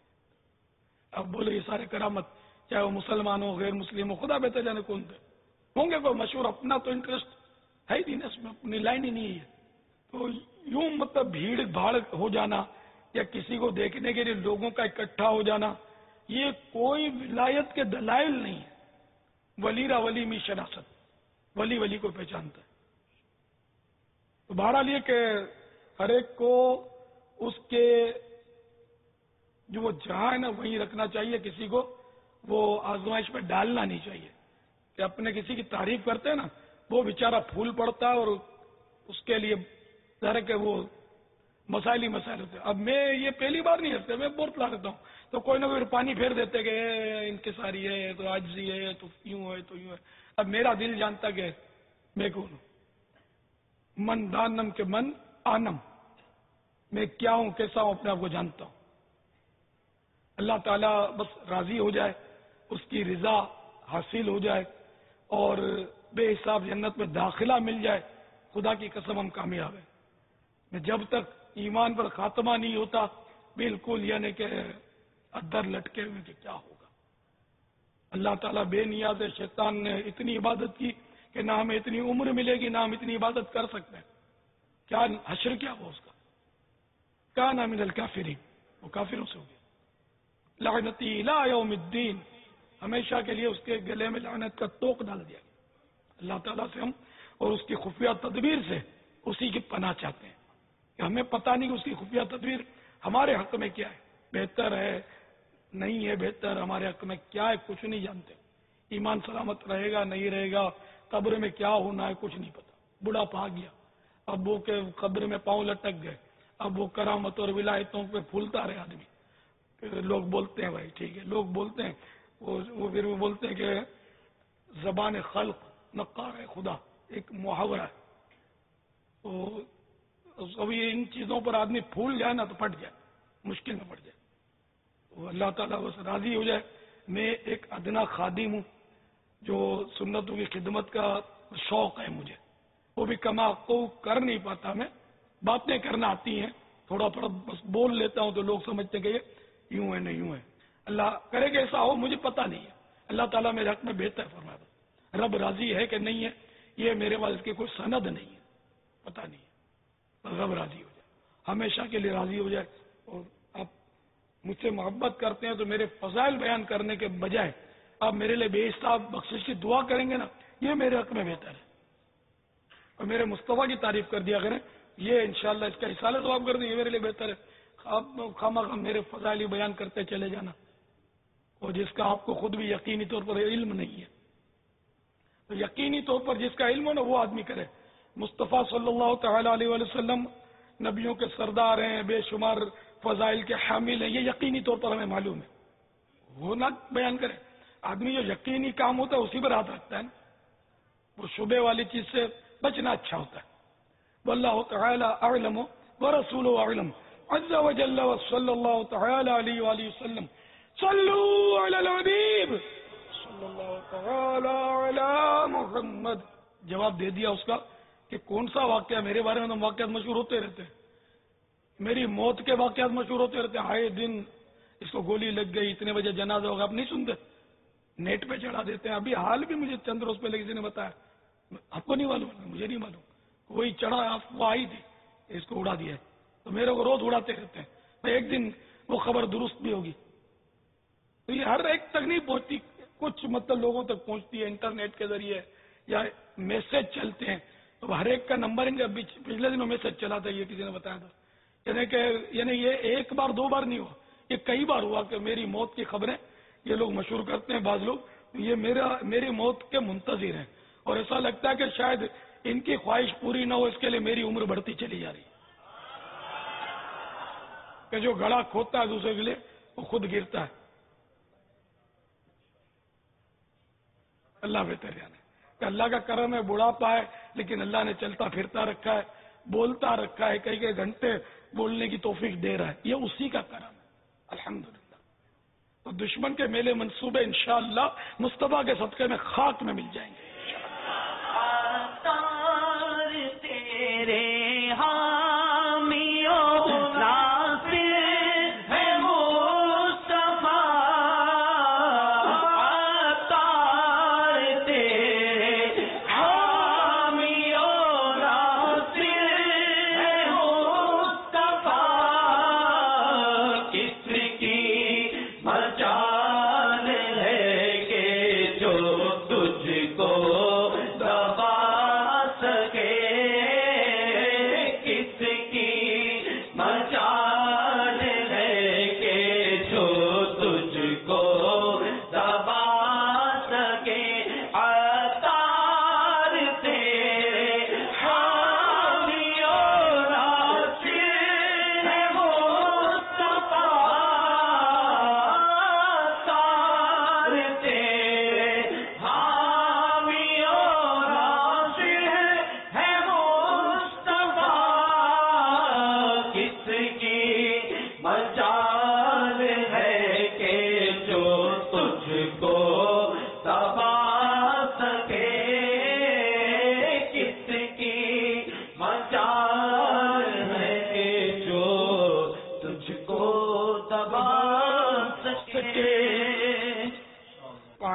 اب بولے یہ سارے کرامت، چاہے وہ مسلمان ہو غیر مسلم ہو، خدا بہتر جانے کون تھے، ہوں گے کوئی مشہور، اپنا تو انٹرسٹ ہے ہی نہیں، اس میں اپنی لائن ہی نہیں ہے۔ تو یوں مطلب بھیڑ بھاڑ ہو جانا یا کسی کو دیکھنے کے لیے لوگوں کا اکٹھا ہو جانا، یہ کوئی ولایت کے دلائل نہیں ہے۔ ولی را ولی می شناست، ولی ولی کو پہچانتا ہے۔ تو بہرحال یہ کہ ہر ایک کو اس کے جو وہ جہاں ہے نا وہیں رکھنا چاہیے، کسی کو وہ آزمائش میں ڈالنا نہیں چاہیے کہ اپنے کسی کی تعریف کرتے ہیں نا، وہ بیچارہ پھول پڑتا ہے اور اس کے لیے ظاہر کہ وہ مسائل ہی مسائل ہوتے ہیں۔ اب میں یہ پہلی بار نہیں ہنستے، میں بہت لا دیتا ہوں، تو کوئی نہ کوئی پانی پھیر دیتے کہ ان کے ساری ہے تو عاجزی ہے تو یوں ہے تو یوں ہے۔ اب میرا دل جانتا کہ میں کون ہوں، من دانم کے من آنم، میں کیا ہوں کیسا ہوں اپنے آپ کو جانتا ہوں۔ اللہ تعالیٰ بس راضی ہو جائے، اس کی رضا حاصل ہو جائے اور بے حساب جنت میں داخلہ مل جائے، خدا کی قسم ہم کامیاب ہیں. میں جب تک ایمان پر خاتمہ نہیں ہوتا بالکل یعنی کہ ادھر لٹکے ہوئے کہ کیا ہوگا. اللہ تعالیٰ بے نیاز ہے. شیطان نے اتنی عبادت کی کہ نہ ہمیں اتنی عمر ملے گی نہ ہم اتنی عبادت کر سکتے ہیں. کیا حشر کیا ہوا اس کا؟ کیا نام من الکافرین، وہ کافروں سے ہو گیا. لعنتی الی یوم الدین، ہمیشہ کے لیے اس کے گلے میں لعنت کا توق ڈال دیا گیا. اللہ تعالیٰ سے ہم اور اس کی خفیہ تدبیر سے اسی کی پناہ چاہتے ہیں کہ ہمیں پتہ نہیں کہ اس کی خفیہ تدبیر ہمارے حق میں کیا ہے، بہتر ہے نہیں ہے بہتر ہمارے حق میں کیا ہے کچھ نہیں جانتے. ایمان سلامت رہے گا نہیں رہے گا، قبر میں کیا ہونا ہے کچھ نہیں پتا. بڑھا پا گیا، اب وہ کہ قبر میں پاؤں لٹک گئے، اب وہ کرامت اور ولایتوں پہ پھولتا رہے آدمی. پھر لوگ بولتے ہیں بھائی ٹھیک ہے، لوگ بولتے ہیں وہ پھر وہ بولتے ہیں کہ زبان خلق نقار ہے خدا، ایک محاورہ ہے. تو ابھی ان چیزوں پر آدمی پھول جائے نا تو پھٹ جائے، مشکل میں پڑ جائے. تو اللہ تعالیٰ بس راضی ہو جائے. میں ایک ادنا خادم ہوں جو سنتوں کی خدمت کا شوق ہے مجھے، وہ بھی کما کو کر نہیں پاتا. میں باتیں کرنا آتی ہیں، تھوڑا تھوڑا بس بول لیتا ہوں تو لوگ سمجھتے ہیں کہ یہ یوں ہے نہیں یوں ہے. اللہ کرے کہ ایسا ہو، مجھے پتا نہیں ہے. اللہ تعالیٰ میرے حق میں بہتر فرمایا. رب راضی ہے کہ نہیں ہے یہ میرے پاس اس کی کوئی سند نہیں ہے، پتا نہیں ہے. رب راضی ہو جائے، ہمیشہ کے لیے راضی ہو جائے. اور آپ مجھ سے محبت کرتے ہیں تو میرے فضائل بیان کرنے کے بجائے آپ میرے لیے بے حساب بخشش کی دعا کریں گے نا، یہ میرے حق میں بہتر ہے. اور میرے مصطفیٰ کی تعریف کر دیا کریں، یہ انشاءاللہ اس کا حصہ ثواب کر دیں، یہ میرے لیے بہتر ہے. آپ خامہ خام میرے فضائل بیان کرتے چلے جانا، اور جس کا آپ کو خود بھی یقینی طور پر علم نہیں ہے. تو یقینی طور پر جس کا علم ہو نا وہ آدمی کرے. مصطفیٰ صلی اللہ تعالی علیہ وسلم نبیوں کے سردار ہیں، بے شمار فضائل کے حامل ہیں، یہ یقینی طور پر ہمیں معلوم ہے. وہ نہ بیان کرے. آدمی جو یقینی کام ہوتا ہے اسی پر ہاتھ رکھتا ہے نا، وہ شبے والی چیز سے بچنا اچھا ہوتا ہے. واللہ تعالی اعلم ورسولہ اعلم عز وجل وصلی اللہ تعالی علیہ وآلہ وسلم. صلوا علی الحبیب صلی اللہ تعالی علی محمد. جواب دے دیا اس کا کہ کون سا واقعہ، میرے بارے میں تو واقعات مشہور ہوتے رہتے ہیں، میری موت کے واقعات مشہور ہوتے رہتے ہیں. آئے دن اس کو گولی لگ گئی، اتنے بجے جنازہ ہوگا، آپ نہیں سنتے، نیٹ پہ چڑھا دیتے ہیں. ابھی حال بھی مجھے چند روز پہلے کسی نے بتایا، آپ کو نہیں معلوم، مجھے نہیں معلوم، وہی چڑھا وہ آئی تھی، اس کو اڑا دیا ہے. تو میرے کو روز اڑاتے رہتے ہیں. ایک دن وہ خبر درست بھی ہوگی. تو یہ ہر ایک تک نہیں پہنچتی، کچھ مطلب لوگوں تک پہنچتی ہے انٹرنیٹ کے ذریعے یا میسج چلتے ہیں. تو ہر ایک کا نمبر ان کا پچھلے دنوں میسج چلا تھا، یہ کسی نے بتایا تھا. یعنی کہ یعنی یہ ایک بار دو بار نہیں ہوا، یہ کئی بار ہوا کہ میری موت کی خبریں یہ لوگ مشہور کرتے ہیں. بعض لوگ یہ میرا میری موت کے منتظر ہیں، اور ایسا لگتا ہے کہ شاید ان کی خواہش پوری نہ ہو، اس کے لیے میری عمر بڑھتی چلی جا رہی ہے. کہ جو گڑھا کھودتا ہے دوسرے کے لیے وہ خود گرتا ہے. اللہ بہتر جانے کہ اللہ کا کرم ہے، بڑھاپا ہے لیکن اللہ نے چلتا پھرتا رکھا ہے، بولتا رکھا ہے، کئی کئی گھنٹے بولنے کی توفیق دے رہا ہے. یہ اسی کا کرم ہے الحمدللہ. تو دشمن کے میلے منصوبے انشاءاللہ مصطفیٰ کے صدقے میں خاک میں مل جائیں گے. کو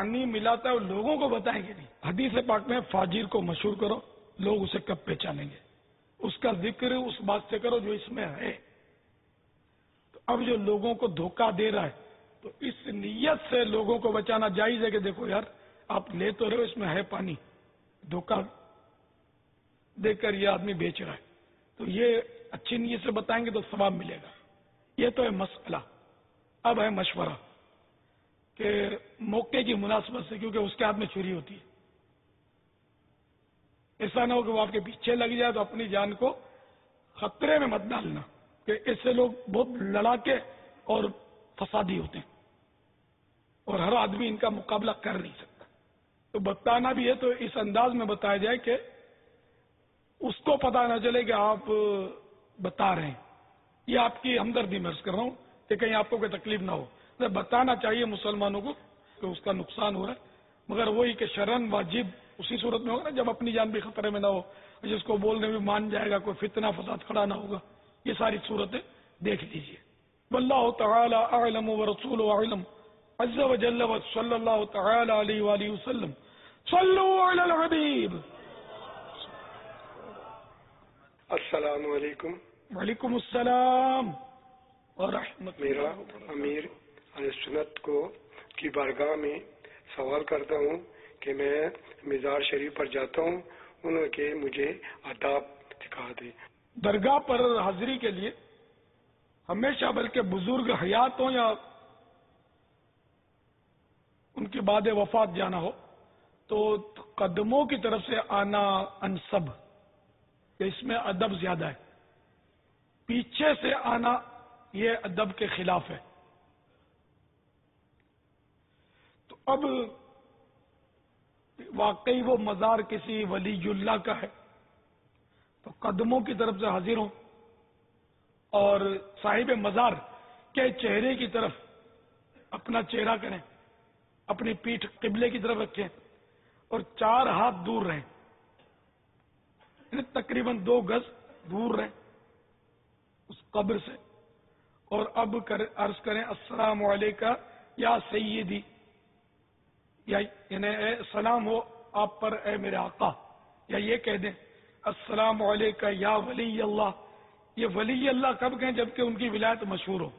پانی ملاتا ہے وہ لوگوں کو بتائیں گے نہیں. حدیث پاک میں فاجر کو مشہور کرو، لوگ اسے کب پہچانیں گے؟ اس کا ذکر اس بات سے کرو جو اس میں ہے. تو اب جو لوگوں کو دھوکہ دے رہا ہے تو اس نیت سے لوگوں کو بچانا جائز ہے کہ دیکھو یار آپ لے تو رہے ہو، اس میں ہے پانی، دھوکہ دے کر یہ آدمی بیچ رہا ہے. تو یہ اچھی نیت سے بتائیں گے تو ثواب ملے گا. یہ تو ہے مسئلہ. اب ہے مشورہ کہ موقع کی مناسبت سے، کیونکہ اس کے ہاتھ میں چھری ہوتی ہے، ایسا نہ ہو کہ وہ آپ کے پیچھے لگ جائے تو اپنی جان کو خطرے میں مت ڈالنا، کہ ایسے لوگ بہت لڑاکے اور فسادی ہوتے ہیں اور ہر آدمی ان کا مقابلہ کر نہیں سکتا. تو بتانا بھی ہے تو اس انداز میں بتایا جائے کہ اس کو پتہ نہ چلے کہ آپ بتا رہے ہیں. یہ آپ کی ہمدردی میں عرض کر رہا ہوں کہ کہیں آپ کو کوئی تکلیف نہ ہو. بتانا چاہیے مسلمانوں کو کہ اس کا نقصان ہو رہا ہے، مگر وہی کہ شرن واجب اسی صورت میں ہوگا نا جب اپنی جان بھی خطرے میں نہ ہو، جس کو بولنے میں مان جائے گا، کوئی فتنہ فساد کھڑا نہ ہوگا. یہ ساری صورتیں دیکھ لیجئے. واللہ تعالی اعلم ورسولہ اعلم عز وجل وصلی اللہ تعالی علیہ وآلہ وسلم. صلوا علی الحبیب. السلام علیکم. وعلیکم السلام ورحمۃ میرا اللہ. امیر اہل سنت کو کی بارگاہ میں سوال کرتا ہوں کہ میں مزار شریف پر جاتا ہوں، ان کے مجھے آداب سکھا دیں. درگاہ پر حاضری کے لیے ہمیشہ بلکہ بزرگ حیات ہوں یا ان کے بعد وفات جانا ہو تو قدموں کی طرف سے آنا انسب، کہ اس میں ادب زیادہ ہے. پیچھے سے آنا یہ ادب کے خلاف ہے. تو اب واقعی وہ مزار کسی ولی اللہ کا ہے تو قدموں کی طرف سے حاضر ہوں اور صاحب مزار کے چہرے کی طرف اپنا چہرہ کریں، اپنی پیٹھ قبلے کی طرف رکھیں اور چار ہاتھ دور رہیں، یعنی تقریباً دو گز دور رہیں اس قبر سے. اور اب عرض کریں السلام علیکہ یا سیدی، یا یعنی اے سلام ہو آپ پر اے میرے آقا، یا یہ کہہ دیں السلام علیکہ یا ولی اللہ. یہ ولی اللہ کب کہیں؟ جبکہ ان کی ولایت مشہور ہو.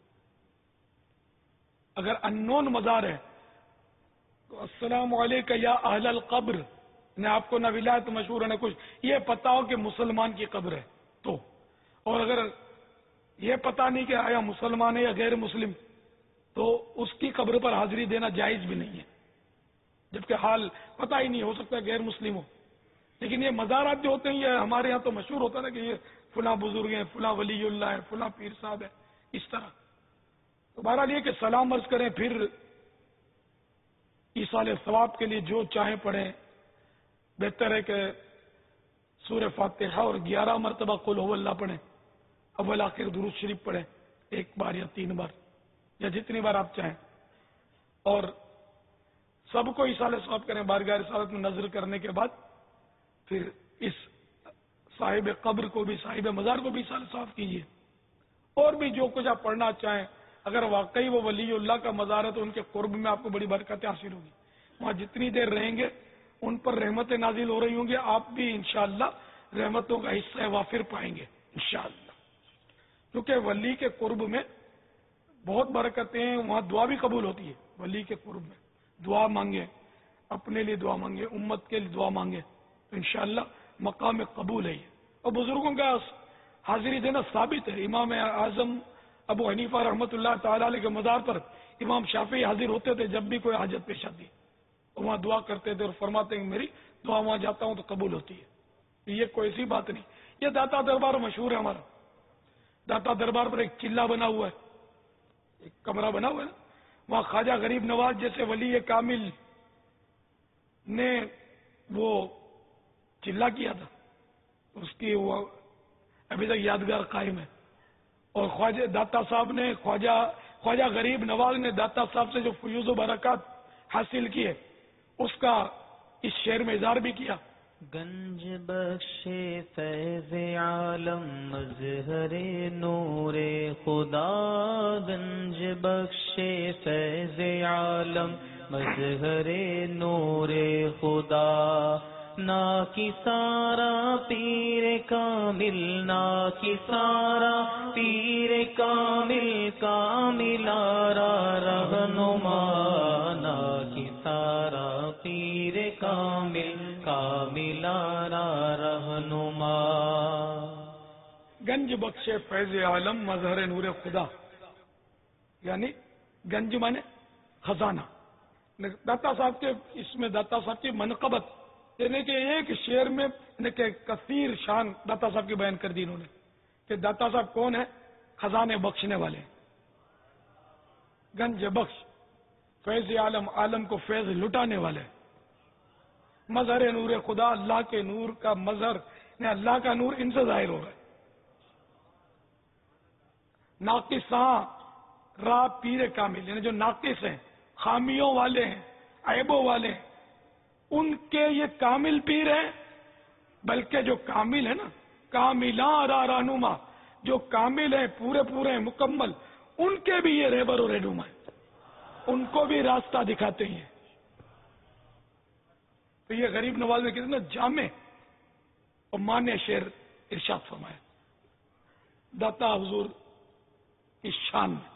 اگر اننون مزار ہے تو السلام علیکہ یا اہل القبر، نہ آپ کو نہ ولایت مشہور ہے نہ کچھ، یہ پتا ہو کہ مسلمان کی قبر ہے تو. اور اگر یہ پتا نہیں کہ آیا مسلمان ہے یا غیر مسلم تو اس کی قبر پر حاضری دینا جائز بھی نہیں ہے، جبکہ حال پتہ ہی نہیں، ہو سکتا ہے غیر مسلم ہو. لیکن یہ مزارات جو ہوتے ہیں یہ ہمارے ہاں تو مشہور ہوتا ہے نا کہ یہ فلاں بزرگ ہیں، فلاں ولی اللہ ہے، فلاں پیر صاحب ہے، اس طرح. تو بہرحال یہ کہ سلام عرض کریں، پھر ایصال ثواب کے لیے جو چاہیں پڑھیں. بہتر ہے کہ سورہ فاتحہ اور گیارہ مرتبہ قل هو اللہ پڑھیں، اول آخر درود شریف پڑھیں ایک بار یا تین بار یا جتنی بار آپ چاہیں. اور سب کو ایصال ثواب کریں. بارگاہ رسالت میں نظر کرنے کے بعد پھر اس صاحب قبر کو بھی، صاحب مزار کو بھی ایصال ثواب کیجیے. اور بھی جو کچھ آپ پڑھنا چاہیں. اگر واقعی وہ ولی اللہ کا مزار ہے تو ان کے قرب میں آپ کو بڑی برکتیں حاصل ہوگی. وہاں جتنی دیر رہیں گے ان پر رحمتیں نازل ہو رہی ہوں گی، آپ بھی انشاءاللہ رحمتوں کا حصہ وافر پائیں گے انشاءاللہ. کیونکہ ولی کے قرب میں بہت برکتیں ہیں، وہاں دعا بھی قبول ہوتی ہے. ولی کے قرب میں دعا مانگے، اپنے لیے دعا مانگے، امت کے لیے دعا مانگے تو انشاءاللہ مقام قبول ہے یہ. اور بزرگوں کا حاضری دینا ثابت ہے. امام اعظم ابو حنیفہ رحمۃ اللہ تعالی علیہ کے مزار پر امام شافعی حاضر ہوتے تھے جب بھی کوئی حاجت پیش آتی، وہاں دعا کرتے تھے اور فرماتے ہیں کہ میری دعا وہاں جاتا ہوں تو قبول ہوتی ہے. یہ کوئی ایسی بات نہیں. یہ داتا دربار مشہور ہے ہمارا. داتا دربار پر ایک چلہ بنا ہوا ہے، ایک کمرہ بنا ہوا ہے نا، وہاں خواجہ غریب نواز جیسے ولی کامل نے وہ چلہ کیا تھا، اس کی وہ ابھی تک یادگار قائم ہے. اور خواجہ داتا صاحب نے خواجہ خواجہ غریب نواز نے داتا صاحب سے جو فیوز و برکات حاصل کیے اس کا اس شعر میں اظہار بھی کیا. گنج بخش فیض عالم مظہر نور خدا، گنج بخش فیض عالم مظہر نور خدا، نا کی سارا پیر کامل، نا کی سارا پیر کامل، کامل آرا رہنما، نا کی سارا پیر کامل، کامل آرا رہنما۔ گنج بخش فیض عالم مظہر نور خدا، یعنی گنج مانے خزانہ۔ داتا صاحب کے اس میں داتا صاحب کی منقبت، یعنی کہ ایک شعر میں یعنی کہ کثیر شان داتا صاحب کی بیان کر دی انہوں نے کہ داتا صاحب کون ہے؟ خزانے بخشنے والے، گنج بخش، فیض عالم، عالم کو فیض لٹانے والے، مظہر نور خدا، اللہ کے نور کا مظہر، یعنی اللہ کا نور ان سے ظاہر ہو رہا ہے۔ ناقصاں را پیر کامل، یعنی جو ناقص ہیں، خامیوں والے ہیں، عیبوں والے ہیں، ان کے یہ کامل پیر ہیں، بلکہ جو کامل ہے نا، کاملاں را رہنما، جو کامل ہیں، پورے پورے ہیں، مکمل، ان کے بھی یہ رہبر و رہنما ہیں، ان کو بھی راستہ دکھاتے ہیں۔ تو یہ غریب نواز نے کتنا جامع اور مانے شعر ارشاد فرمایا داتا حضور کی شان میں۔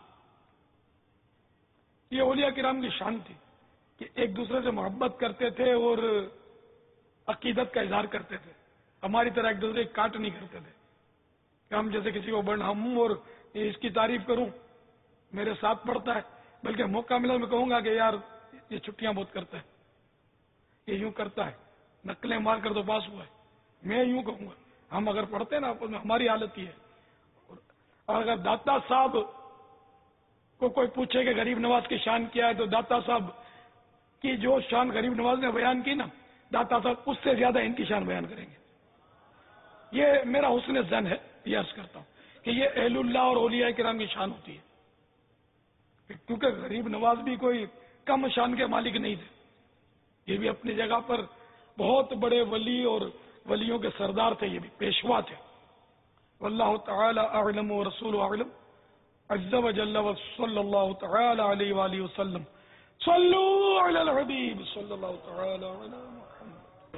یہ اولیاء کرام کی شان تھی کہ ایک دوسرے سے محبت کرتے تھے اور عقیدت کا اظہار کرتے تھے، ہماری طرح ایک دوسرے کی کاٹ نہیں کرتے تھے کہ ہم جیسے کسی کو بڑھ ہم اور اس کی تعریف کروں، میرے ساتھ پڑھتا ہے، بلکہ موقع ملا میں کہوں گا کہ یار یہ چھٹیاں بہت کرتا ہے، یہ یوں کرتا ہے، نقلیں مار کر تو پاس ہوا ہے، میں یوں کہوں گا۔ ہم اگر پڑھتے ہیں نا ہماری حالت یہ ہے۔ اور اگر داتا صاحب کو کوئی پوچھے کہ غریب نواز کی شان کیا ہے، تو داتا صاحب کی جو شان غریب نواز نے بیان کی نا، داتا صاحب اس سے زیادہ ان کی شان بیان کریں گے۔ یہ میرا حسن زن ہے، یہ عرض کرتا ہوں کہ یہ اہل اللہ اور اولیاء کرام کی شان ہوتی ہے، کیونکہ غریب نواز بھی کوئی کم شان کے مالک نہیں تھے، یہ بھی اپنی جگہ پر بہت بڑے ولی اور ولیوں کے سردار تھے، یہ بھی پیشوا تھے۔ واللہ تعالی اعلم و رسول اعلم عز و جل و صلی اللہ تعالی علیہ وآلہ وسلم۔ صلو علی الحبیب صلی اللہ تعالی علی محمد۔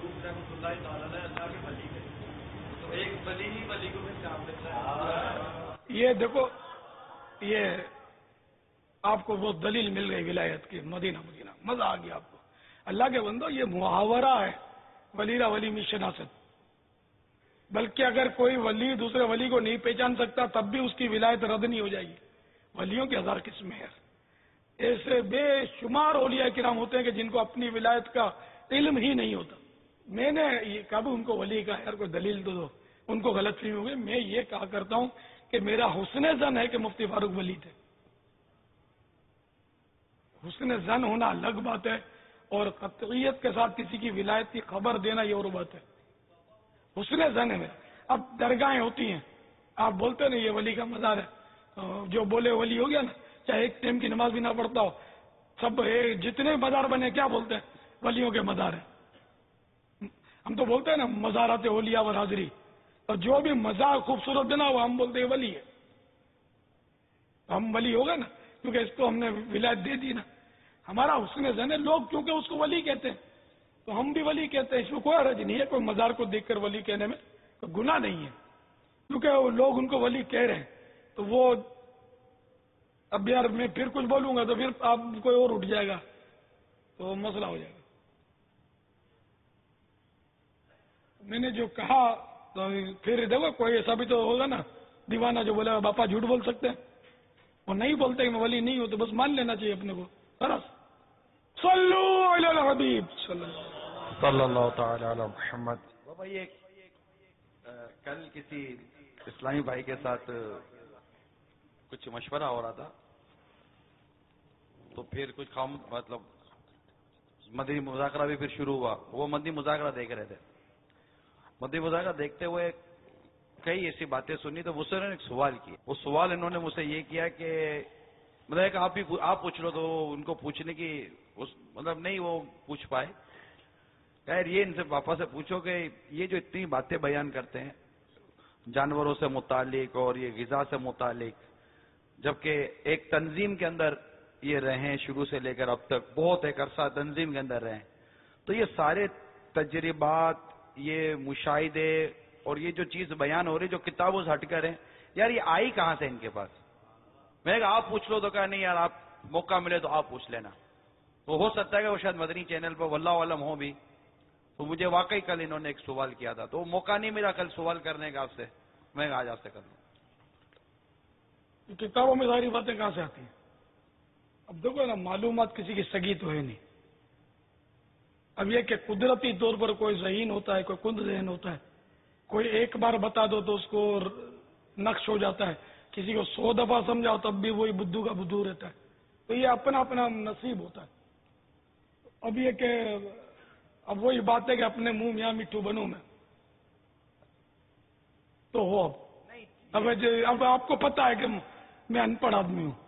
یہ دیکھو، یہ آپ کو وہ دلیل مل گئی ولایت کی، مدینہ مدینہ، مزہ آ گیا آپ کو۔ اللہ کے بندو، یہ محاورہ ہے ولیرہ ولی میں شناست، بلکہ اگر کوئی ولی دوسرے ولی کو نہیں پہچان سکتا تب بھی اس کی ولایت رد نہیں ہو جائے گی۔ ولیوں کی ہزار قسمیں ہیں، ایسے بے شمار اولیاء کرام ہوتے ہیں کہ جن کو اپنی ولایت کا علم ہی نہیں ہوتا۔ میں نے یہ کہا ان کو ولی کا یار کوئی دلیل تو دو، ان کو غلط فہمی ہو گئی۔ میں یہ کہا کرتا ہوں کہ میرا حسن زن ہے کہ مفتی فاروق ولی تھے۔ حسن زن ہونا الگ بات ہے، اور قطعیت کے ساتھ کسی کی ولایت کی خبر دینا یہ اور بات ہے۔ حسن زن ہے میرا۔ اب درگاہیں ہوتی ہیں، آپ بولتے نا یہ ولی کا مزار ہے، جو بولے ولی ہو گیا نا، چاہے ایک ٹائم کی نماز بھی نہ پڑھتا ہو، سب جتنے مزار بنے کیا بولتے ہیں؟ ولیوں کے مزار ہیں۔ ہم تو بولتے ہیں نا مزارات اولیاء و حاضری، اور جو بھی مزار خوبصورت بنا ہوا ہم بولتے ہیں ولی ہے۔ ہم ولی ہو گئے نا، کیونکہ اس کو ہم نے ولایت دے دی نا، ہمارا حسن زن ہے۔ لوگ کیونکہ اس کو ولی کہتے ہیں تو ہم بھی ولی کہتے ہیں، اس میں کوئی حرج نہیں ہے۔ کوئی مزار کو دیکھ کر ولی کہنے میں کوئی گناہ نہیں ہے، کیونکہ وہ لوگ ان کو ولی کہہ رہے ہیں۔ تو وہ اب یار میں پھر کچھ بولوں گا تو پھر آپ کوئی اور اٹھ جائے گا تو مسئلہ ہو جائے گا۔ میں نے جو کہا تو پھر دیکھو کوئی ایسا بھی تو ہوگا نا دیوانہ جو بولے گا باپا جھوٹ بول سکتے ہیں، وہ نہیں بولتے کہ میں ولی نہیں ہوں، تو بس مان لینا چاہیے اپنے کو بس۔ صلو علی الحبیب صلی اللہ تعالی علی محمد۔ بابا یہ کل کسی اسلامی بھائی کے ساتھ کچھ مشورہ ہو رہا تھا، تو پھر کچھ خام مطلب مدنی مذاکرہ بھی پھر شروع ہوا۔ وہ مدنی مذاکرہ دیکھ رہے تھے، مدنی مذاکرہ دیکھتے ہوئے کئی ایسی باتیں سنی، تو اس نے ایک سوال کیا۔ وہ سوال انہوں نے مجھ سے یہ کیا کہ مطلب کہ آپ ہی آپ پوچھ لو، تو ان کو پوچھنے کی مطلب نہیں وہ پوچھ پائے۔ خیر یہ ان سے پاپا سے پوچھو کہ یہ جو اتنی باتیں بیان کرتے ہیں جانوروں سے متعلق اور یہ غذا سے متعلق، جبکہ ایک تنظیم کے اندر یہ رہیں شروع سے لے کر اب تک بہت ایک عرصہ تنظیم کے اندر رہیں، تو یہ سارے تجربات، یہ مشاہدے اور یہ جو چیز بیان ہو رہی جو کتابوں سے ہٹ کر ہیں، یار یہ آئی کہاں سے ان کے پاس؟ میں نے کہا آپ پوچھ لو، تو کہا نہیں یار آپ موقع ملے تو آپ پوچھ لینا. تو ہو سکتا ہے کہ وہ شاید مدنی چینل پر واللہ عالم ہو بھی. تو مجھے واقعی کل انہوں نے ایک سوال کیا تھا، تو موقع نہیں ملا کل سوال کرنے کا آپ سے، میں آج آپ سے کر لوں. کتابوں میں ساری باتیں کہاں سے آتی ہیں؟ اب دیکھو نا، معلومات کسی کی سگی تو ہے نہیں. اب یہ کہ قدرتی طور پر کوئی ذہین ہوتا ہے، کوئی کند ذہن ہوتا ہے، کوئی ایک بار بتا دو تو اس کو نقش ہو جاتا ہے، کسی کو سو دفعہ سمجھاؤ تب بھی وہی بدھو کا بدھو رہتا ہے. تو یہ اپنا اپنا نصیب ہوتا ہے. اب یہ کہ اب وہی بات ہے کہ اپنے منہ میاں مٹھو بنوں میں تو ہو. اب اب اب آپ کو پتا ہے کہ میں ان پڑھ آدمی ہوں،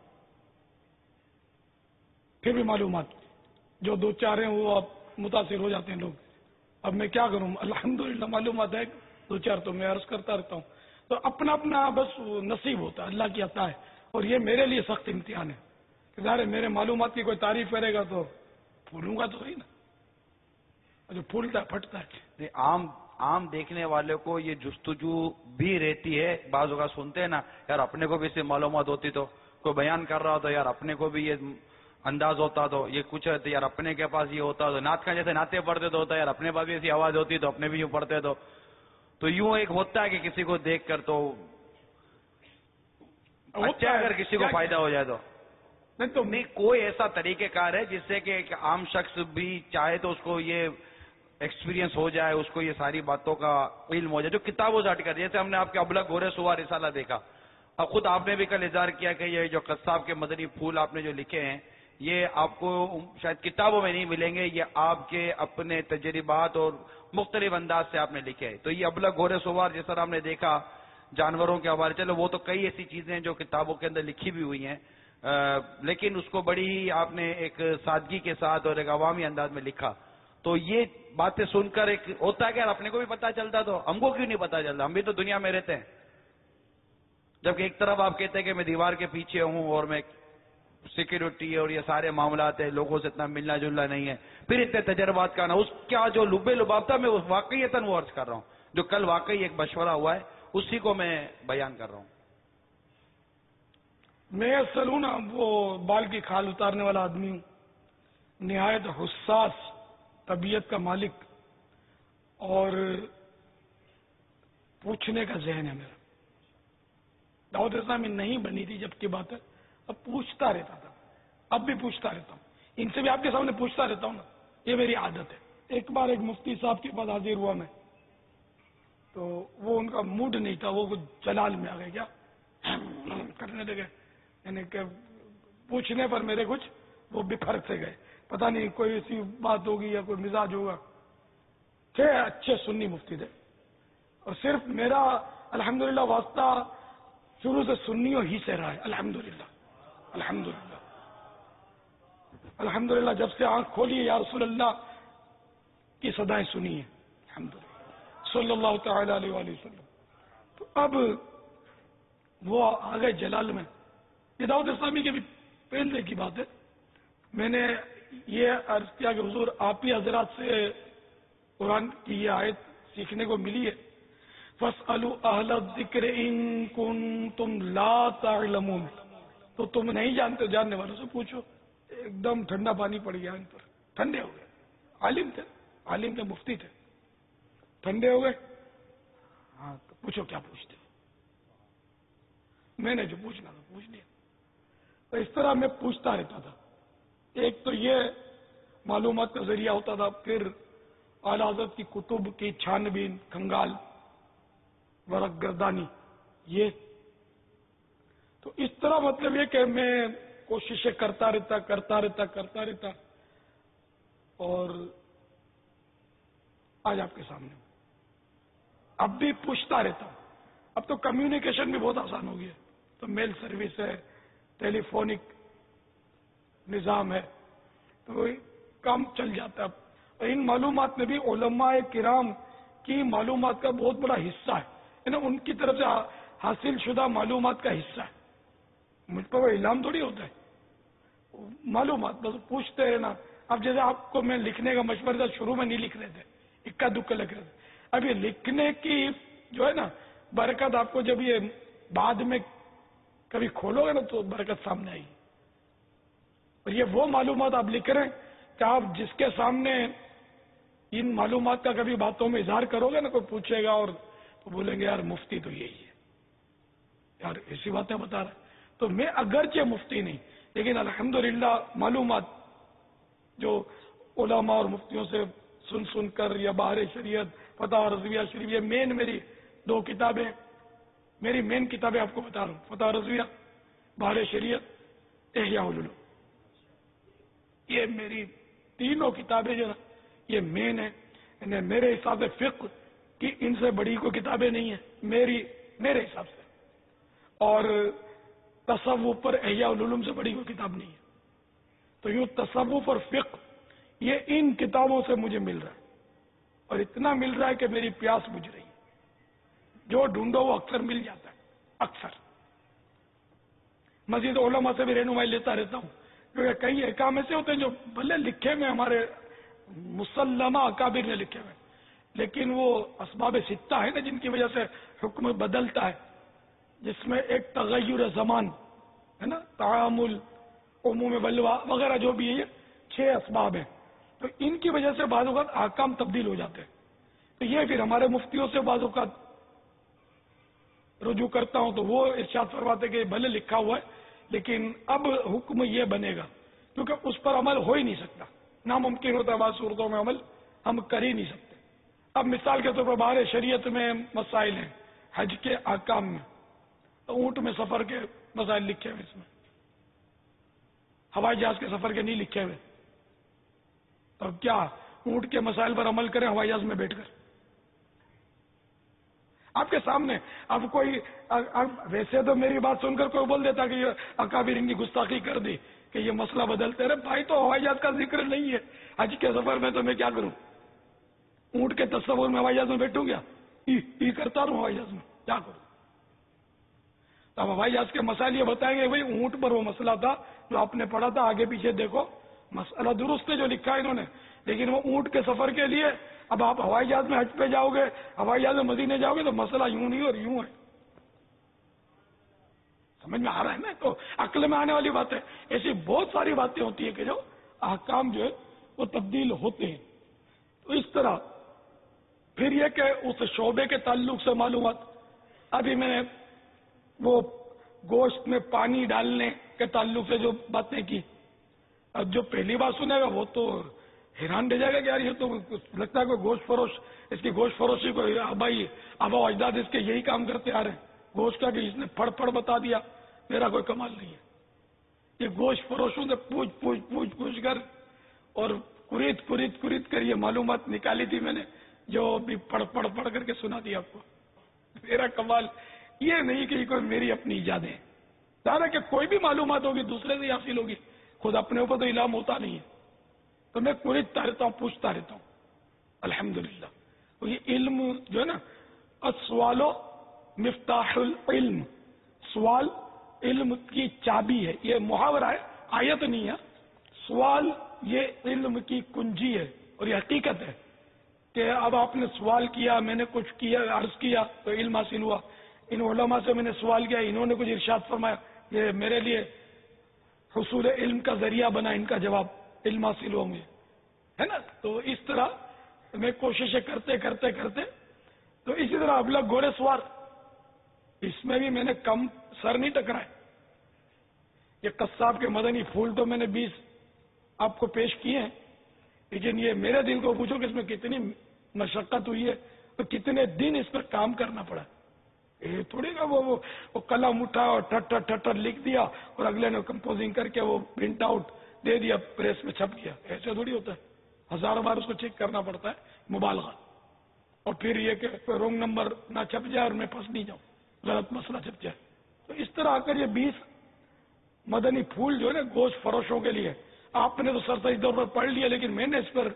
پھر بھی معلومات جو دو چار ہیں وہ اب متاثر ہو جاتے ہیں لوگ. اب میں کیا کروں، الحمدللہ معلومات ہے دو چار تو میں عرض کرتا رہتا ہوں. تو اپنا اپنا بس نصیب ہوتا ہے، اللہ کی عطا ہے. اور یہ میرے لیے سخت امتحان ہے کہ ظاہر میرے معلومات کی کوئی تعریف کرے گا تو پھولوں گا تو صحیح نا، جو پھولتا ہے پھٹتا ہے. عام عام دیکھنے والے کو یہ جستجو بھی رہتی ہے. بعض اوقات سنتے ہیں نا، یار اپنے کو بھی اس سے معلومات ہوتی تو کوئی بیان کر رہا ہوتا، یار اپنے کو بھی یہ انداز ہوتا تو یہ کچھ ہے، تو یار اپنے کے پاس یہ ہوتا تو نعت کا جیسے نعتیں پڑھتے تو ہوتا، یار اپنے پاس بھی ایسی آواز ہوتی تو اپنے بھی یوں پڑھتے تو تو یوں ایک ہوتا ہے کہ کسی کو دیکھ کر تو اچھا اگر کسی کو فائدہ ہو جائے تو نہیں. تو نہیں کوئی ایسا طریقہ کار ہے جس سے کہ ایک عام شخص بھی چاہے تو اس کو یہ ایکسپیرینس ہو جائے، اس کو یہ ساری باتوں کا علم ہو جائے جو کتابوں سے ہٹ کر. جیسے ہم نے آپ کے ابلغ گورے سوا رسالہ دیکھا، اب خود آپ نے بھی کل اظہار کیا کہ یہ جو قصاب کے مدنی پھول آپ نے جو لکھے ہیں یہ آپ کو شاید کتابوں میں نہیں ملیں گے، یہ آپ کے اپنے تجربات اور مختلف انداز سے آپ نے لکھے ہیں. تو یہ ابلغ گورے سوار جس طرح ہم نے دیکھا جانوروں کے حوالے، چلو وہ تو کئی ایسی چیزیں ہیں جو کتابوں کے اندر لکھی بھی ہوئی ہیں، لیکن اس کو بڑی ہی آپ نے ایک سادگی کے ساتھ اور ایک عوامی انداز میں لکھا. تو یہ باتیں سن کر ایک ہوتا ہے کہ یار اپنے کو بھی پتا چلتا تو ہم کو کیوں نہیں پتا چلتا، ہم بھی تو دنیا میں رہتے ہیں. جبکہ ایک طرف آپ کہتے ہیں کہ میں دیوار کے پیچھے ہوں اور میں سیکیورٹی اور یہ سارے معاملات ہیں، لوگوں سے اتنا ملنا جلنا نہیں ہے، پھر اتنے تجربات کا نا اس کیا جو لبے لباب تھا میں اس واقعیتاً وہ عرض کر رہا ہوں جو کل واقعی ایک مشورہ ہوا ہے اسی کو میں بیان کر رہا ہوں. میں اصل ہوں نا وہ بال کی کھال اتارنے والا آدمی ہوں، نہایت حساس طبیعت کا مالک، اور پوچھنے کا ذہن ہے میرا. دعوت اسلامی نہیں بنی تھی جب کی بات ہے، اب پوچھتا رہتا تھا، اب بھی پوچھتا رہتا ہوں، ان سے بھی آپ کے سامنے پوچھتا رہتا ہوں نا، یہ میری عادت ہے. ایک بار ایک مفتی صاحب کے پاس حاضر ہوا میں، تو وہ ان کا موڈ نہیں تھا، وہ کچھ جلال میں آ گئے، کیا کرنے لگے، یعنی کہ پوچھنے پر میرے کچھ وہ بکھر سے گئے، پتہ نہیں کوئی ایسی بات ہوگی یا کوئی مزاج ہوگا. تھے اچھے سنی مفتی تھے، اور صرف میرا الحمدللہ واسطہ شروع سے سنیوں ہی سے رہا ہے. الحمدللہ الحمدللہ الحمدللہ جب سے آنکھ کھولی ہے یا رسول اللہ کی صدائیں سنی ہیں، الحمدللہ صلی اللہ تعالی علیہ وآلہ وسلم. تو اب وہ آگے جلال میں، یہ دعوت اسلامی کے بھی پہلے کی بات ہے. میں نے یہ عرض کیا کہ حضور آپ ہی حضرات سے قرآن کی یہ آیت سیکھنے کو ملی ہے، فَاسْأَلُوا أَهْلَ الذِّكْرِ إِن كُنتُمْ لَا تَعْلَمُونَ. تو تم نہیں جانتے، جاننے والوں سے پوچھو. ایک دم ٹھنڈا پانی پڑ گیا ان پر، ٹھنڈے ہو گئے. عالم تھے، عالم تھے، مفتی تھے، ٹھنڈے ہو گئے. ہاں تو پوچھو کیا پوچھتے ہو. میں نے جو پوچھنا تھا پوچھ لیا. تو اس طرح میں پوچھتا رہتا تھا. ایک تو یہ معلومات کا ذریعہ ہوتا تھا، پھر اعلی حضرت کی کتب کی چھان بین، کھنگال، ورق گردانی، یہ تو اس طرح مطلب یہ کہ میں کوششیں کرتا رہتا کرتا رہتا کرتا رہتا اور آج آپ کے سامنے اب بھی پوچھتا رہتا ہوں. اب تو کمیونیکیشن بھی بہت آسان ہو گیا، تو میل سروس ہے، ٹیلی فونک نظام ہے، تو کام چل جاتا ہے. اور ان معلومات میں بھی علماء کرام کی معلومات کا بہت بڑا حصہ ہے، یعنی ان کی طرف سے حاصل شدہ معلومات کا حصہ ہے. مجھ پر وہ اعلان تھوڑی ہوتا ہے. معلومات بس پوچھتے رہنا. اب جیسے آپ کو میں لکھنے کا مشورہ تھا, شروع میں نہیں لکھ رہے تھے, اکا دکا لکھ رہے تھے. اب یہ لکھنے کی جو ہے نا برکت آپ کو جب یہ بعد میں کبھی کھولو گے نا تو برکت سامنے آئی. اور یہ وہ معلومات آپ لکھ رہے ہیں کہ آپ جس کے سامنے ان معلومات کا کبھی باتوں میں اظہار کرو گے نا, کوئی پوچھے گا اور تو بولیں گے یار مفتی تو یہی ہے, یار ایسی باتیں بتا رہے. تو میں اگرچہ مفتی نہیں, لیکن الحمدللہ معلومات جو علماء اور مفتیوں سے سن سن کر یا بہار شریعت, فتح رضویہ شریف, یہ مین میری دو کتابیں, میری مین کتابیں آپ کو بتا رہا ہوں, فتح رضویہ, بہار شریعت, احیاء العلوم. یہ میری تینوں کتابیں جو نا یہ مین ہے. میرے حساب سے فقہ کی ان سے بڑی کوئی کتابیں نہیں ہیں میری میرے حساب سے, اور تصوف پر احیاء العلوم سے بڑی کوئی کتاب نہیں ہے. تو یوں تصوف اور فقہ یہ ان کتابوں سے مجھے مل رہا ہے, اور اتنا مل رہا ہے کہ میری پیاس بجھ رہی ہے. جو ڈھونڈو وہ اکثر مل جاتا ہے. اکثر مزید علماء سے بھی رہنمائی لیتا رہتا ہوں, کیونکہ کئی احکام ایسے ہوتے ہیں جو بھلے لکھے میں ہمارے مسلمہ اکابر نے لکھے ہوئے, لیکن وہ اسباب ستہ ہے نا جن کی وجہ سے حکم بدلتا ہے, جس میں ایک تغیر زمان ہے نا, تعامل, عموم بلوا وغیرہ جو بھی ہے, یہ چھ اسباب ہیں. تو ان کی وجہ سے بعض اوقات احکام تبدیل ہو جاتے ہیں. تو یہ پھر ہمارے مفتیوں سے بعض اوقات رجوع کرتا ہوں تو وہ ارشاد فرماتے کہ بھلے لکھا ہوا ہے لیکن اب حکم یہ بنے گا, کیونکہ اس پر عمل ہو ہی نہیں سکتا, ناممکن ہوتا ہے بعض صورتوں میں عمل ہم کر ہی نہیں سکتے. اب مثال کے طور پر بہار شریعت میں مسائل ہیں, حج کے احکام میں تو اونٹ میں سفر کے مسائل لکھے ہوئے, اس میں ہوائی جہاز کے سفر کے نہیں لکھے ہوئے. تو اب کیا اونٹ کے مسائل پر عمل کریں ہوائی جہاز میں بیٹھ کر؟ آپ کے سامنے اب کوئی اب ویسے تو میری بات سن کر کوئی بول دیتا کہ یہ اکابر ان کی گستاخی کر دی کہ یہ مسئلہ بدلتے رہے. بھائی تو ہوائی جہاز کا ذکر نہیں ہے حج کے سفر میں, تو میں کیا کروں؟ اونٹ کے تصور میں ہوائی جہاز میں بیٹھوں گیا, ای ای کرتا رہوں ہوائی جہاز میں, کیا کروں؟ تو اب ہوائی جہاز کے مسائل یہ بتائیں گے, بھائی اونٹ پر وہ مسئلہ تھا جو آپ نے پڑھا تھا, آگے پیچھے دیکھو مسئلہ درست ہے جو لکھا ہے انہوں نے, لیکن وہ اونٹ کے سفر کے لیے اب آپ ہوائی جہاز میں حج پہ جاؤ گے, ہوائی جہاز میں مدینے جاؤ گے تو مسئلہ یوں نہیں اور یوں ہے. سمجھ میں آ رہا ہے نا؟ تو عقل میں آنے والی بات ہے. ایسی بہت ساری باتیں ہوتی ہیں کہ جو احکام جو ہے وہ تبدیل ہوتے ہیں. تو اس طرح پھر یہ کہ اس شعبے کے تعلق سے معلومات, ابھی میں نے وہ گوشت میں پانی ڈالنے کے تعلق سے جو باتیں کی, اب جو پہلی بار سنے گا وہ تو حیران رہ جائے گا کہ یار یہ تو لگتا ہے کوئی گوشت فروش, اس کی گوشت فروشی کو بھائی آبا و اجداد اس کے یہی کام کرتے آ رہے ہیں, گوشت کا کہ اس نے پھڑ پھڑ بتا دیا, میرا کوئی کمال نہیں ہے. یہ گوشت فروشوں سے پوچھ پوچھ پوچھ پوچھ کر اور کرید کرید کرید کر یہ معلومات نکالی تھی میں نے, جو بھی پڑھ پڑھ پڑھ کر کے سنا دی آپ کو. میرا کمال یہ نہیں کہ یہ کوئی میری اپنی ایجادیں ہیں, دادا کہ کوئی بھی معلومات ہوگی دوسرے سے حاصل ہوگی, خود اپنے اوپر تو الہام ہوتا نہیں ہے. تو میں کوریدتا رہتا ہوں, پوچھتا رہتا ہوں الحمدللہ. تو یہ علم جو ہے نا, السوال مفتاح العلم, سوال علم کی چابی ہے. یہ محاورہ ہے, آیت نہیں ہے. سوال یہ علم کی کنجی ہے, اور یہ حقیقت ہے کہ اب آپ نے سوال کیا, میں نے کچھ کیا, عرض کیا تو علم حاصل ہوا. ان علماء سے میں نے سوال کیا, انہوں نے کچھ ارشاد فرمایا, یہ میرے لیے حصول علم کا ذریعہ بنا, ان کا جواب علم حاصل ہوں گے, ہے نا. تو اس طرح میں کوششیں کرتے کرتے کرتے تو اسی طرح ابلا گھوڑے سوار, اس میں بھی میں نے کم سر نہیں ٹکرائے. یہ قصاب کے مدنی پھول تو میں نے بیس آپ کو پیش کیے ہیں, لیکن یہ میرے دل کو پوچھو کہ اس میں کتنی مشقت ہوئی ہے اور کتنے دن اس پر کام کرنا پڑا. یہ تھوڑی نا وہ وہ قلم اٹھا اور ٹھٹر ٹھٹر لکھ دیا اور اگلے نے کمپوزنگ کر کے وہ پرنٹ آؤٹ دے دیا, پریس میں چھپ گیا. ایسے تھوڑی ہوتا ہے, ہزاروں بار اس کو چیک کرنا پڑتا ہے, مبالغہ. اور پھر یہ کہ رونگ نمبر نہ چھپ جائے اور میں پھنس نہیں جاؤں, غلط مسئلہ چھپ جائے. تو اس طرح آ کر یہ بیس مدنی پھول جو ہے نا گوشت فروشوں کے لیے, آپ نے تو سرسری طور پر پڑھ لیا, لیکن میں نے اس پر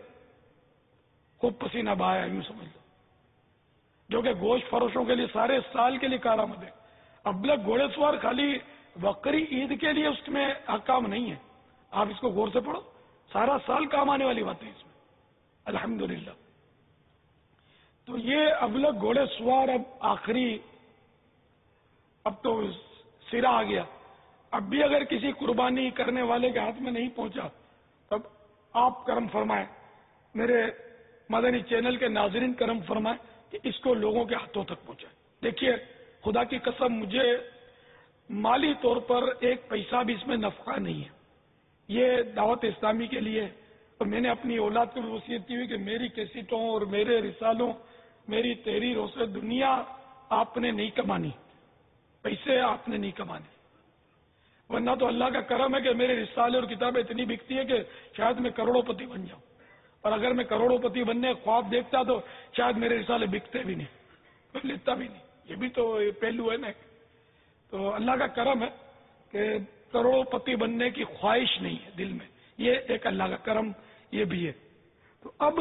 خوب پسینہ بہایا, یوں سمجھ لو, جو کہ گوشت فروشوں کے لیے سارے سال کے لیے کارآمد ہے. اب لگ گھوڑے سوار خالی بقری عید کے لیے اس میں احکام نہیں ہے, آپ اس کو غور سے پڑھو, سارا سال کام آنے والی بات ہے اس میں الحمدللہ. تو یہ ابلغ گھوڑے سوار اب آخری, اب تو سرا آ گیا. اب بھی اگر کسی قربانی کرنے والے کے ہاتھ میں نہیں پہنچا تب آپ کرم فرمائیں, میرے مدنی چینل کے ناظرین کرم فرمائیں کہ اس کو لوگوں کے ہاتھوں تک پہنچائے. دیکھیے خدا کی قسم مجھے مالی طور پر ایک پیسہ بھی اس میں نفع نہیں ہے, یہ دعوت اسلامی کے لیے. اور میں نے اپنی اولاد کو بھی وصیت کی ہوئی کہ میری کیسٹوں اور میرے رسالوں, میری تحریروں سے دنیا آپ نے نہیں کمانی, پیسے آپ نے نہیں کمانے, ورنہ تو اللہ کا کرم ہے کہ میرے رسالے اور کتابیں اتنی بکتی ہیں کہ شاید میں کروڑوں پتی بن جاؤں. اور اگر میں کروڑوں پتی بننے خواب دیکھتا تو شاید میرے رسالے بکتے بھی نہیں, میں لیتا بھی نہیں. یہ بھی تو پہلو ہے نا. تو اللہ کا کرم ہے کہ کروڑوں پتی بننے کی خواہش نہیں ہے دل میں, یہ ایک اللہ کا کرم یہ بھی ہے. تو اب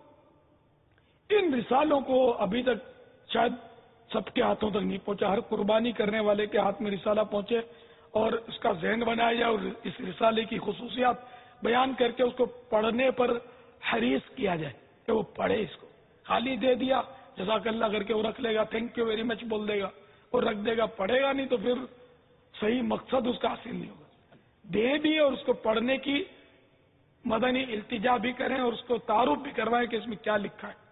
ان رسالوں کو ابھی تک شاید سب کے ہاتھوں تک نہیں پہنچا. ہر قربانی کرنے والے کے ہاتھ میں رسالہ پہنچے اور اس کا ذہن بنایا جائے اور اس رسالے کی خصوصیات بیان کر کے اس کو پڑھنے پر حریص کیا جائے کہ وہ پڑھے. اس کو خالی دے دیا جزاک اللہ کر کے وہ رکھ لے گا, تھینک یو ویری مچ بول دے گا اور رکھ دے گا, پڑھے گا نہیں تو پھر صحیح مقصد اس کا حاصل نہیں ہوگا. دے بھی اور اس کو پڑھنے کی مدنی التجا بھی کریں اور اس کو تعارف بھی کروائیں کہ اس میں کیا لکھا ہے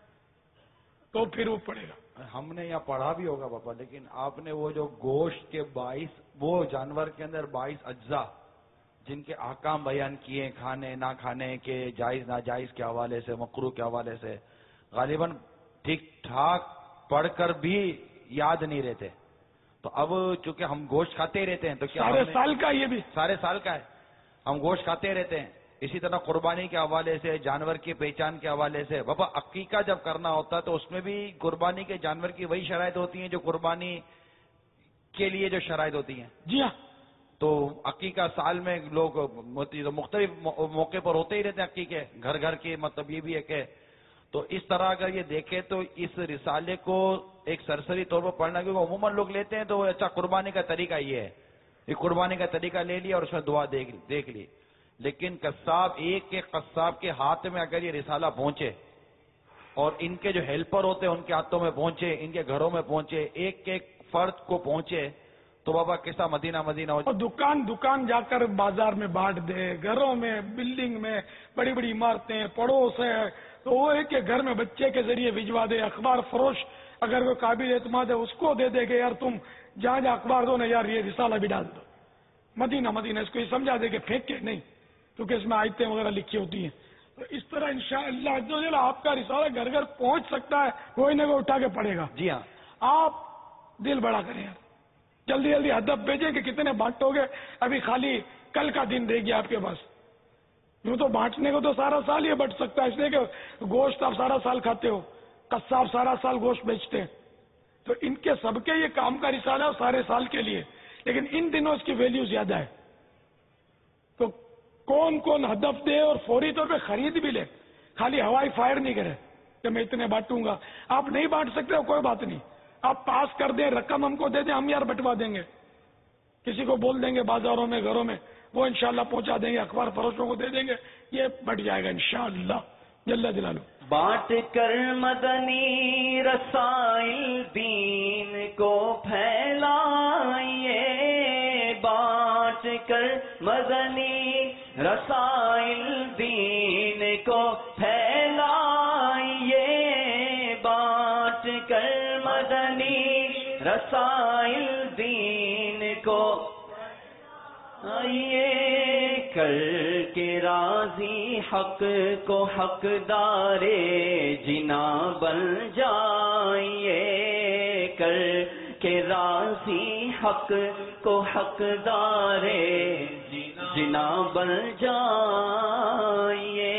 تو پھر وہ پڑھے گا. ہم نے یہاں پڑھا بھی ہوگا پاپا, لیکن آپ نے وہ جو گوشت کے بائیس, وہ جانور کے اندر بائیس اجزاء جن کے احکام بیان کیے, کھانے نہ کھانے کے, جائز ناجائز کے حوالے سے, مکروہ کے حوالے سے, غالباً ٹھیک ٹھاک پڑھ کر بھی یاد نہیں رہتے. تو اب چونکہ ہم گوشت کھاتے ہی رہتے ہیں تو کیا سارے سال کا یہ بھی سارے سال کا ہے, ہم گوشت کھاتے رہتے ہیں. اسی طرح قربانی کے حوالے سے, جانور کی پہچان کے حوالے سے, بابا عقیقہ جب کرنا ہوتا ہے تو اس میں بھی قربانی کے جانور کی وہی شرائط ہوتی ہیں جو قربانی کے لیے جو شرائط ہوتی ہیں. جی ہاں. تو عقیقہ سال میں لوگ مختلف موقع پر ہوتے ہی رہتے ہیں عقیقے, گھر گھر کے, مطلب یہ بھی ہے کہ تو اس طرح اگر یہ دیکھیں تو اس رسالے کو ایک سرسری طور پر پڑھنا, کیونکہ عموماً لوگ لیتے ہیں تو اچھا قربانی کا طریقہ یہ ہے, یہ قربانی کا طریقہ لے لیا اور اس میں دعا دیکھ لی. لیکن قصاب, ایک ایک قصاب کے ہاتھ میں اگر یہ رسالہ پہنچے اور ان کے جو ہیلپر ہوتے ہیں ان کے ہاتھوں میں پہنچے, ان کے گھروں میں پہنچے, ایک ایک فرد کو پہنچے, تو بابا کیسا مدینہ مدینہ ہو. اور دکان دکان جا کر بازار میں بانٹ دے, گھروں میں, بلڈنگ میں, بڑی بڑی عمارتیں, پڑوس ہے تو وہ ایک ایک گھر میں بچے کے ذریعے بھجوا دے. اخبار فروش اگر وہ قابل اعتماد ہے اس کو دے دے کہ یار تم جہاں جہاں اخبار دو نا یار یہ رسالہ بھی ڈال دو, مدینہ مدینہ, اس کو یہ سمجھا دے کہ پھینک کے نہیں, کیونکہ اس میں آیتیں وغیرہ لکھی ہوتی ہیں. تو اس طرح انشاءاللہ عز و جل آپ کا رسالہ گھر گھر پہنچ سکتا ہے, کوئی نہ کوئی اٹھا کے پڑے گا. جی ہاں, آپ دل بڑا کریں یار, جلدی جلدی ہدف بھیجیں کہ کتنے بانٹو گے, ابھی خالی کل کا دن دے گی آپ کے پاس. یوں تو بانٹنے کو تو سارا سال یہ بٹ سکتا ہے, اس لیے کہ گوشت آپ سارا سال کھاتے ہو, قصاب سارا سال گوشت بیچتے ہیں, تو ان کے سب کے یہ کام کا رسالہ ہے سارے سال کے لیے, لیکن ان دنوں اس کی ویلیو زیادہ ہے. تو کون کون ہدف دے اور فوری طور پہ خرید بھی لے, خالی ہوائی فائر نہیں کرے کہ میں اتنے بانٹوں گا. آپ نہیں بانٹ سکتے ہو کوئی بات نہیں, آپ پاس کر دیں, رقم ہم کو دے دیں, ہم یار بٹوا دیں گے, کسی کو بول دیں گے بازاروں میں, گھروں میں, وہ انشاءاللہ پہنچا دیں گے, اخبار فروشوں کو دے دیں گے, یہ بٹ جائے گا انشاءاللہ جل جلالہ. بانٹ کر مدنی رسائل دین کو پھیلائیے, بانٹ کر مدنی رسائل دین کو پھیلائیے, بانٹ کر مدنی رسائل دین کو آئیے, کر کے راضی حق کو حقدار جنا بن جائیے, کر کے راضی حق کو حقدار جنا بن جائیے.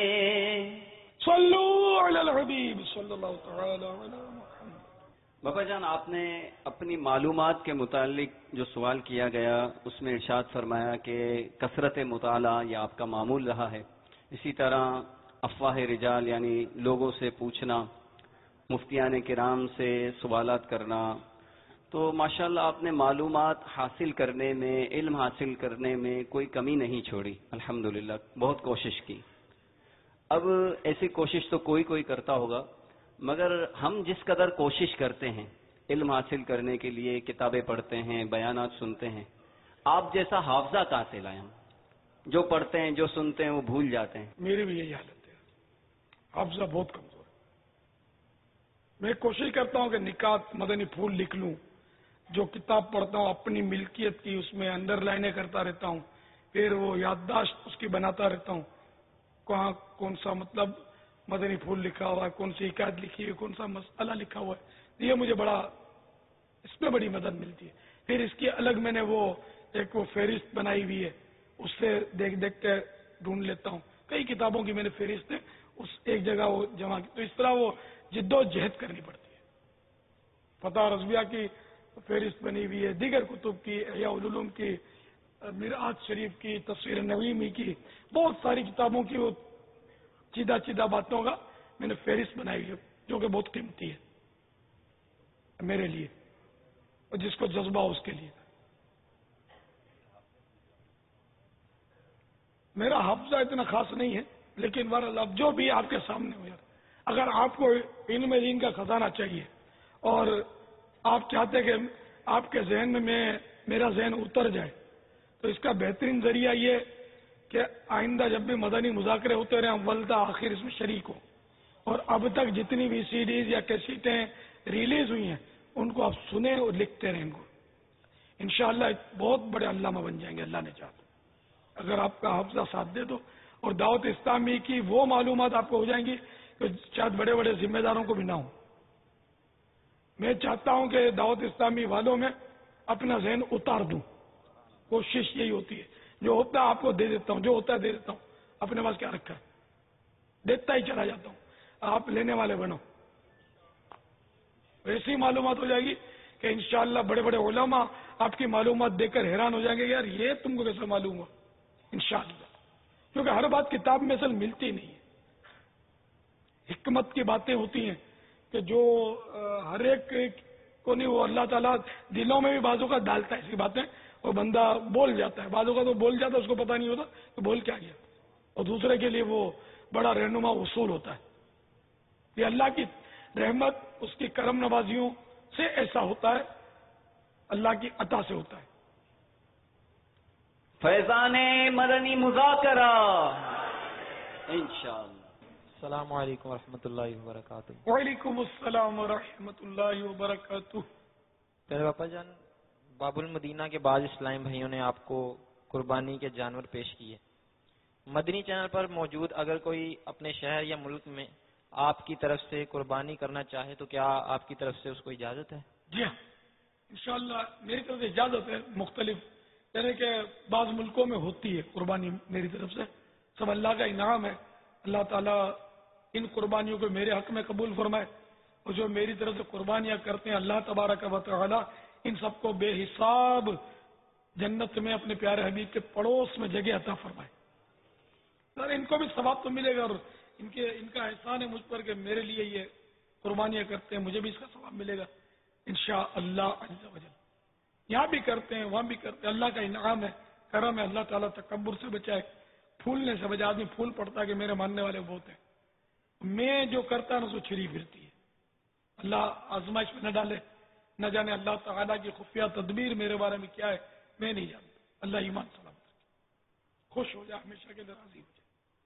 صلو علی الحبیب صلی اللہ تعالی علی محمد. بابا جان, آپ نے اپنی معلومات کے متعلق جو سوال کیا گیا اس میں ارشاد فرمایا کہ کثرت مطالعہ یہ آپ کا معمول رہا ہے, اسی طرح افواہ رجال یعنی لوگوں سے پوچھنا, مفتیان کرام سے سوالات کرنا, تو ماشاءاللہ آپ نے معلومات حاصل کرنے میں، علم حاصل کرنے میں کوئی کمی نہیں چھوڑی، الحمدللہ بہت کوشش کی. اب ایسی کوشش تو کوئی کوئی کرتا ہوگا، مگر ہم جس قدر کوشش کرتے ہیں علم حاصل کرنے کے لیے، کتابیں پڑھتے ہیں، بیانات سنتے ہیں، آپ جیسا حافظہ کہاں سے لائیں؟ ہم جو پڑھتے ہیں جو سنتے ہیں وہ بھول جاتے ہیں. میری بھی یہی حالت ہے، حافظہ بہت کمزور ہے. میں کوشش کرتا ہوں کہ نکات مدنی پھول لکھ لوں، جو کتاب پڑھتا ہوں اپنی ملکیت کی اس میں انڈر لائنیں کرتا رہتا ہوں، پھر وہ یادداشت اس کی بناتا رہتا ہوں، کہاں کون سا مطلب مدنی پھول لکھا ہوا ہے، کون سی حکایت لکھی ہے، کون سا مسئلہ لکھا ہوا ہے. یہ مجھے بڑا اس میں بڑی مدد ملتی ہے. پھر اس کی الگ میں نے وہ ایک وہ فہرست بنائی ہوئی ہے، اس سے دیکھ دیکھ کے ڈھونڈ لیتا ہوں. کئی کتابوں کی میں نے فہرست اس ایک جگہ وہ جمع کی. تو اس طرح وہ جد و جہد کرنی پڑتی ہے. فتح رضویہ کی فہرست بنی ہوئی ہے، دیگر کتب کی، احیاء العلوم کی، مرآت شریف کی، تفسیر نویمی کی، بہت ساری کتابوں کی وہ چیدہ چیدہ باتوں کا میں نے فہرست بنائی ہے، جو کہ بہت قیمتی ہے میرے لیے اور جس کو جذبہ ہو اس کے لیے. میرا حافظہ اتنا خاص نہیں ہے، لیکن بہرحال اب جو بھی آپ کے سامنے ہو یار، اگر آپ کو علم دین کا خزانہ چاہیے اور آپ چاہتے کہ آپ کے ذہن میں میں میرا ذہن اتر جائے، تو اس کا بہترین ذریعہ یہ کہ آئندہ جب بھی مدنی مذاکرے ہوتے رہے اول تا آخر اس میں شریک ہو، اور اب تک جتنی بھی سی ڈیز یا کیسیٹیں ریلیز ہوئی ہیں ان کو آپ سنیں اور لکھتے رہیں. ان کو انشاءاللہ بہت بڑے علامہ بن جائیں گے اللہ نے چاہا، اگر آپ کا حافظہ ساتھ دے دو. اور دعوت اسلامی کی وہ معلومات آپ کو ہو جائیں گی کہ شاید بڑے بڑے ذمہ داروں کو بھی نہ ہو. میں چاہتا ہوں کہ دعوت اسلامی والوں میں اپنا ذہن اتار دوں، کوشش یہی ہوتی ہے. جو ہوتا ہے آپ کو دے دیتا ہوں، جو ہوتا ہے دے دیتا ہوں، اپنے پاس کیا رکھا ہے دیتا ہی چلا جاتا ہوں. آپ لینے والے بنو، ایسی معلومات ہو جائے گی کہ انشاءاللہ بڑے بڑے علماء آپ کی معلومات دیکھ کر حیران ہو جائیں گے، یار یہ تم کو کیسے معلوم ہوا. انشاءاللہ کیونکہ ہر بات کتاب میں اصل ملتی نہیں ہے. حکمت کی باتیں ہوتی ہیں کہ جو ہر ایک کو نہیں، وہ اللہ تعالیٰ دلوں میں بھی بازوں کا ڈالتا ہے ایسی باتیں، اور بندہ بول جاتا ہے. بازوں کا تو بول جاتا ہے، اس کو پتہ نہیں ہوتا کہ بول کیا گیا، اور دوسرے کے لیے وہ بڑا رہنما اصول ہوتا ہے. یہ اللہ کی رحمت، اس کی کرم نوازیوں سے ایسا ہوتا ہے، اللہ کی عطا سے ہوتا ہے. فیضان مدنی مذاکرہ انشاءاللہ. السلام علیکم ورحمۃ اللہ وبرکاتہ. وعلیکم السلام ورحمۃ اللہ وبرکاتہ. پہلے باپا جان، باب المدینہ کے بعض اسلامی بھائیوں نے آپ کو قربانی کے جانور پیش کیے. مدنی چینل پر موجود اگر کوئی اپنے شہر یا ملک میں آپ کی طرف سے قربانی کرنا چاہے تو کیا آپ کی طرف سے اس کو اجازت ہے؟ جی ہاں، انشاءاللہ میری طرف سے اجازت ہے. مختلف یعنی کہ بعض ملکوں میں ہوتی ہے قربانی میری طرف سے، سب اللہ کا انعام ہے. اللہ تعالیٰ ان قربانیوں کو میرے حق میں قبول فرمائے، اور جو میری طرف سے قربانیاں کرتے ہیں اللہ تبارک و تعالی ان سب کو بے حساب جنت میں اپنے پیارے حبیب کے پڑوس میں جگہ عطا فرمائے. سر ان کو بھی ثواب تو ملے گا، اور ان کے ان کا احسان ہے مجھ پر کہ میرے لیے یہ قربانیاں کرتے ہیں، مجھے بھی اس کا ثواب ملے گا انشاءاللہ عز و جل. یہاں بھی کرتے ہیں، وہاں بھی کرتے ہیں، اللہ کا انعام ہے، کرم ہے. اللہ تعالیٰ تکبر سے بچائے، پھولنے سے بچائے. آدمی پھول پڑتا ہے کہ میرے ماننے والے بہت ہیں، میں جو کرتا ہے نا سو چھری پھرتی ہے. اللہ آزمائش میں نہ ڈالے، نہ جانے اللہ تعالیٰ کی خفیہ تدبیر میرے بارے میں کیا ہے میں نہیں جانتا. اللہ ایمان سلامت رکھے، خوش ہو جائے، ہمیشہ کے لیے راضی ہو جائے.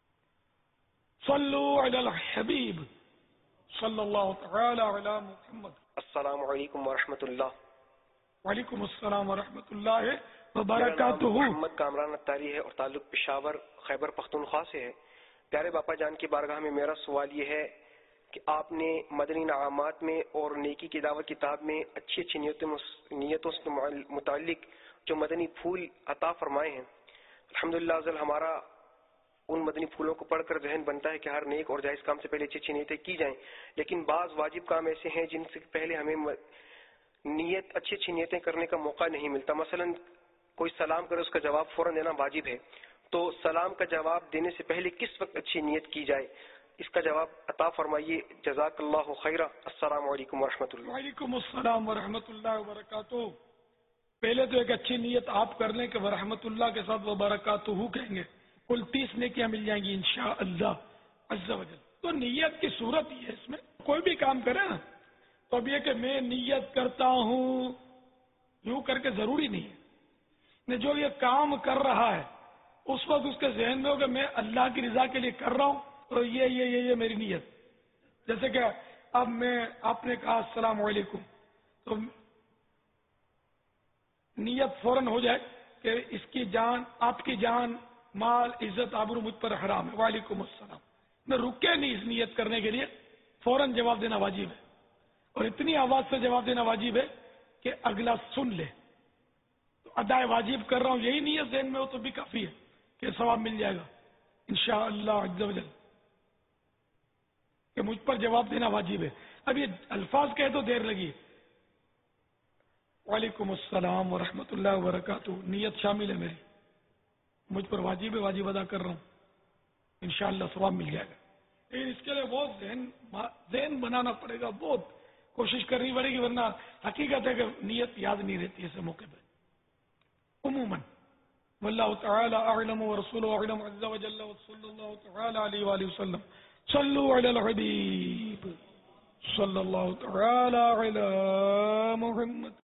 صلو علی الحبیب صلی اللہ تعالی علی محمد. السلام علیکم ورحمۃ اللہ. وعلیکم السلام ورحمۃ اللہ میرا نام وبرکاتہ. محمد کامران اتاری ہے اور تعلق پشاور خیبر پختونخوا سے ہے. پیارے باپا جان کی بارگاہ میں میرا سوال یہ ہے کہ آپ نے مدنی انعامات میں اور نیکی کی دعوت کتاب میں اچھی اچھی نیتوں سے متعلق جو مدنی پھول عطا فرمائے ہیں، الحمدللہ ازل ہمارا ان مدنی پھولوں کو پڑھ کر ذہن بنتا ہے کہ ہر نیک اور جائز کام سے پہلے اچھی اچھی نیتیں کی جائیں. لیکن بعض واجب کام ایسے ہیں جن سے پہلے ہمیں نیت اچھی اچھی نیتیں کرنے کا موقع نہیں ملتا. مثلا کوئی سلام کرے، اس کا جواب فوراً دینا واجب ہے، تو سلام کا جواب دینے سے پہلے کس وقت اچھی نیت کی جائے؟ اس کا جواب عطا فرمائیے. جزاک اللہ خیرہ. السلام علیکم ورحمۃ اللہ. وعلیکم السلام ورحمۃ اللہ وبرکاتہ. پہلے تو ایک اچھی نیت آپ کر لیں کہ ورحمۃ اللہ کے ساتھ وبرکاتہ کہیں گے, کل تیس نیکیاں مل جائیں گی انشاءاللہ عز و جل. تو نیت کی صورت ہی ہے, اس میں کوئی بھی کام کرے نا تو اب یہ کہ میں نیت کرتا ہوں یوں کر کے ضروری نہیں ہے. جو یہ کام کر رہا ہے اس وقت اس کے ذہن میں ہو کہ میں اللہ کی رضا کے لیے کر رہا ہوں اور یہ یہ یہ, یہ میری نیت. جیسے کہ اب میں آپ نے کہا السلام علیکم تو نیت فوراً ہو جائے کہ اس کی جان, آپ کی جان, مال, عزت, آبرو مجھ پر حرام ہے. وعلیکم السلام. میں رکے نہیں اس نیت کرنے کے لیے, فوراً جواب دینا واجب ہے. اور اتنی آواز سے جواب دینا واجب ہے کہ اگلا سن لے. تو ادائے واجب کر رہا ہوں یہی نیت ذہن میں ہو تو بھی کافی ہے کہ ثواب مل جائے گا انشاءاللہ عز و جل, کہ مجھ پر جواب دینا واجب ہے. اب یہ الفاظ کہے تو دیر لگی. وعلیکم السلام ورحمۃ اللہ وبرکاتہ نیت شامل ہے میری, مجھ پر واجب ہے, واجب ادا کر رہا ہوں, انشاءاللہ ثواب مل جائے گا. لیکن اس کے لیے بہت ذہن ذہن بنانا پڑے گا, بہت کوشش کرنی پڑے گی, ورنہ حقیقت ہے کہ نیت یاد نہیں رہتی ایسے موقع پہ عموماً. واللہ تعالی اعلم ورسولہ اعلم عز و جل وصلی اللہ تعالی علیہ وآلہ وسلم. صلو علی الحبیب صلی اللہ تعالی علی محمد.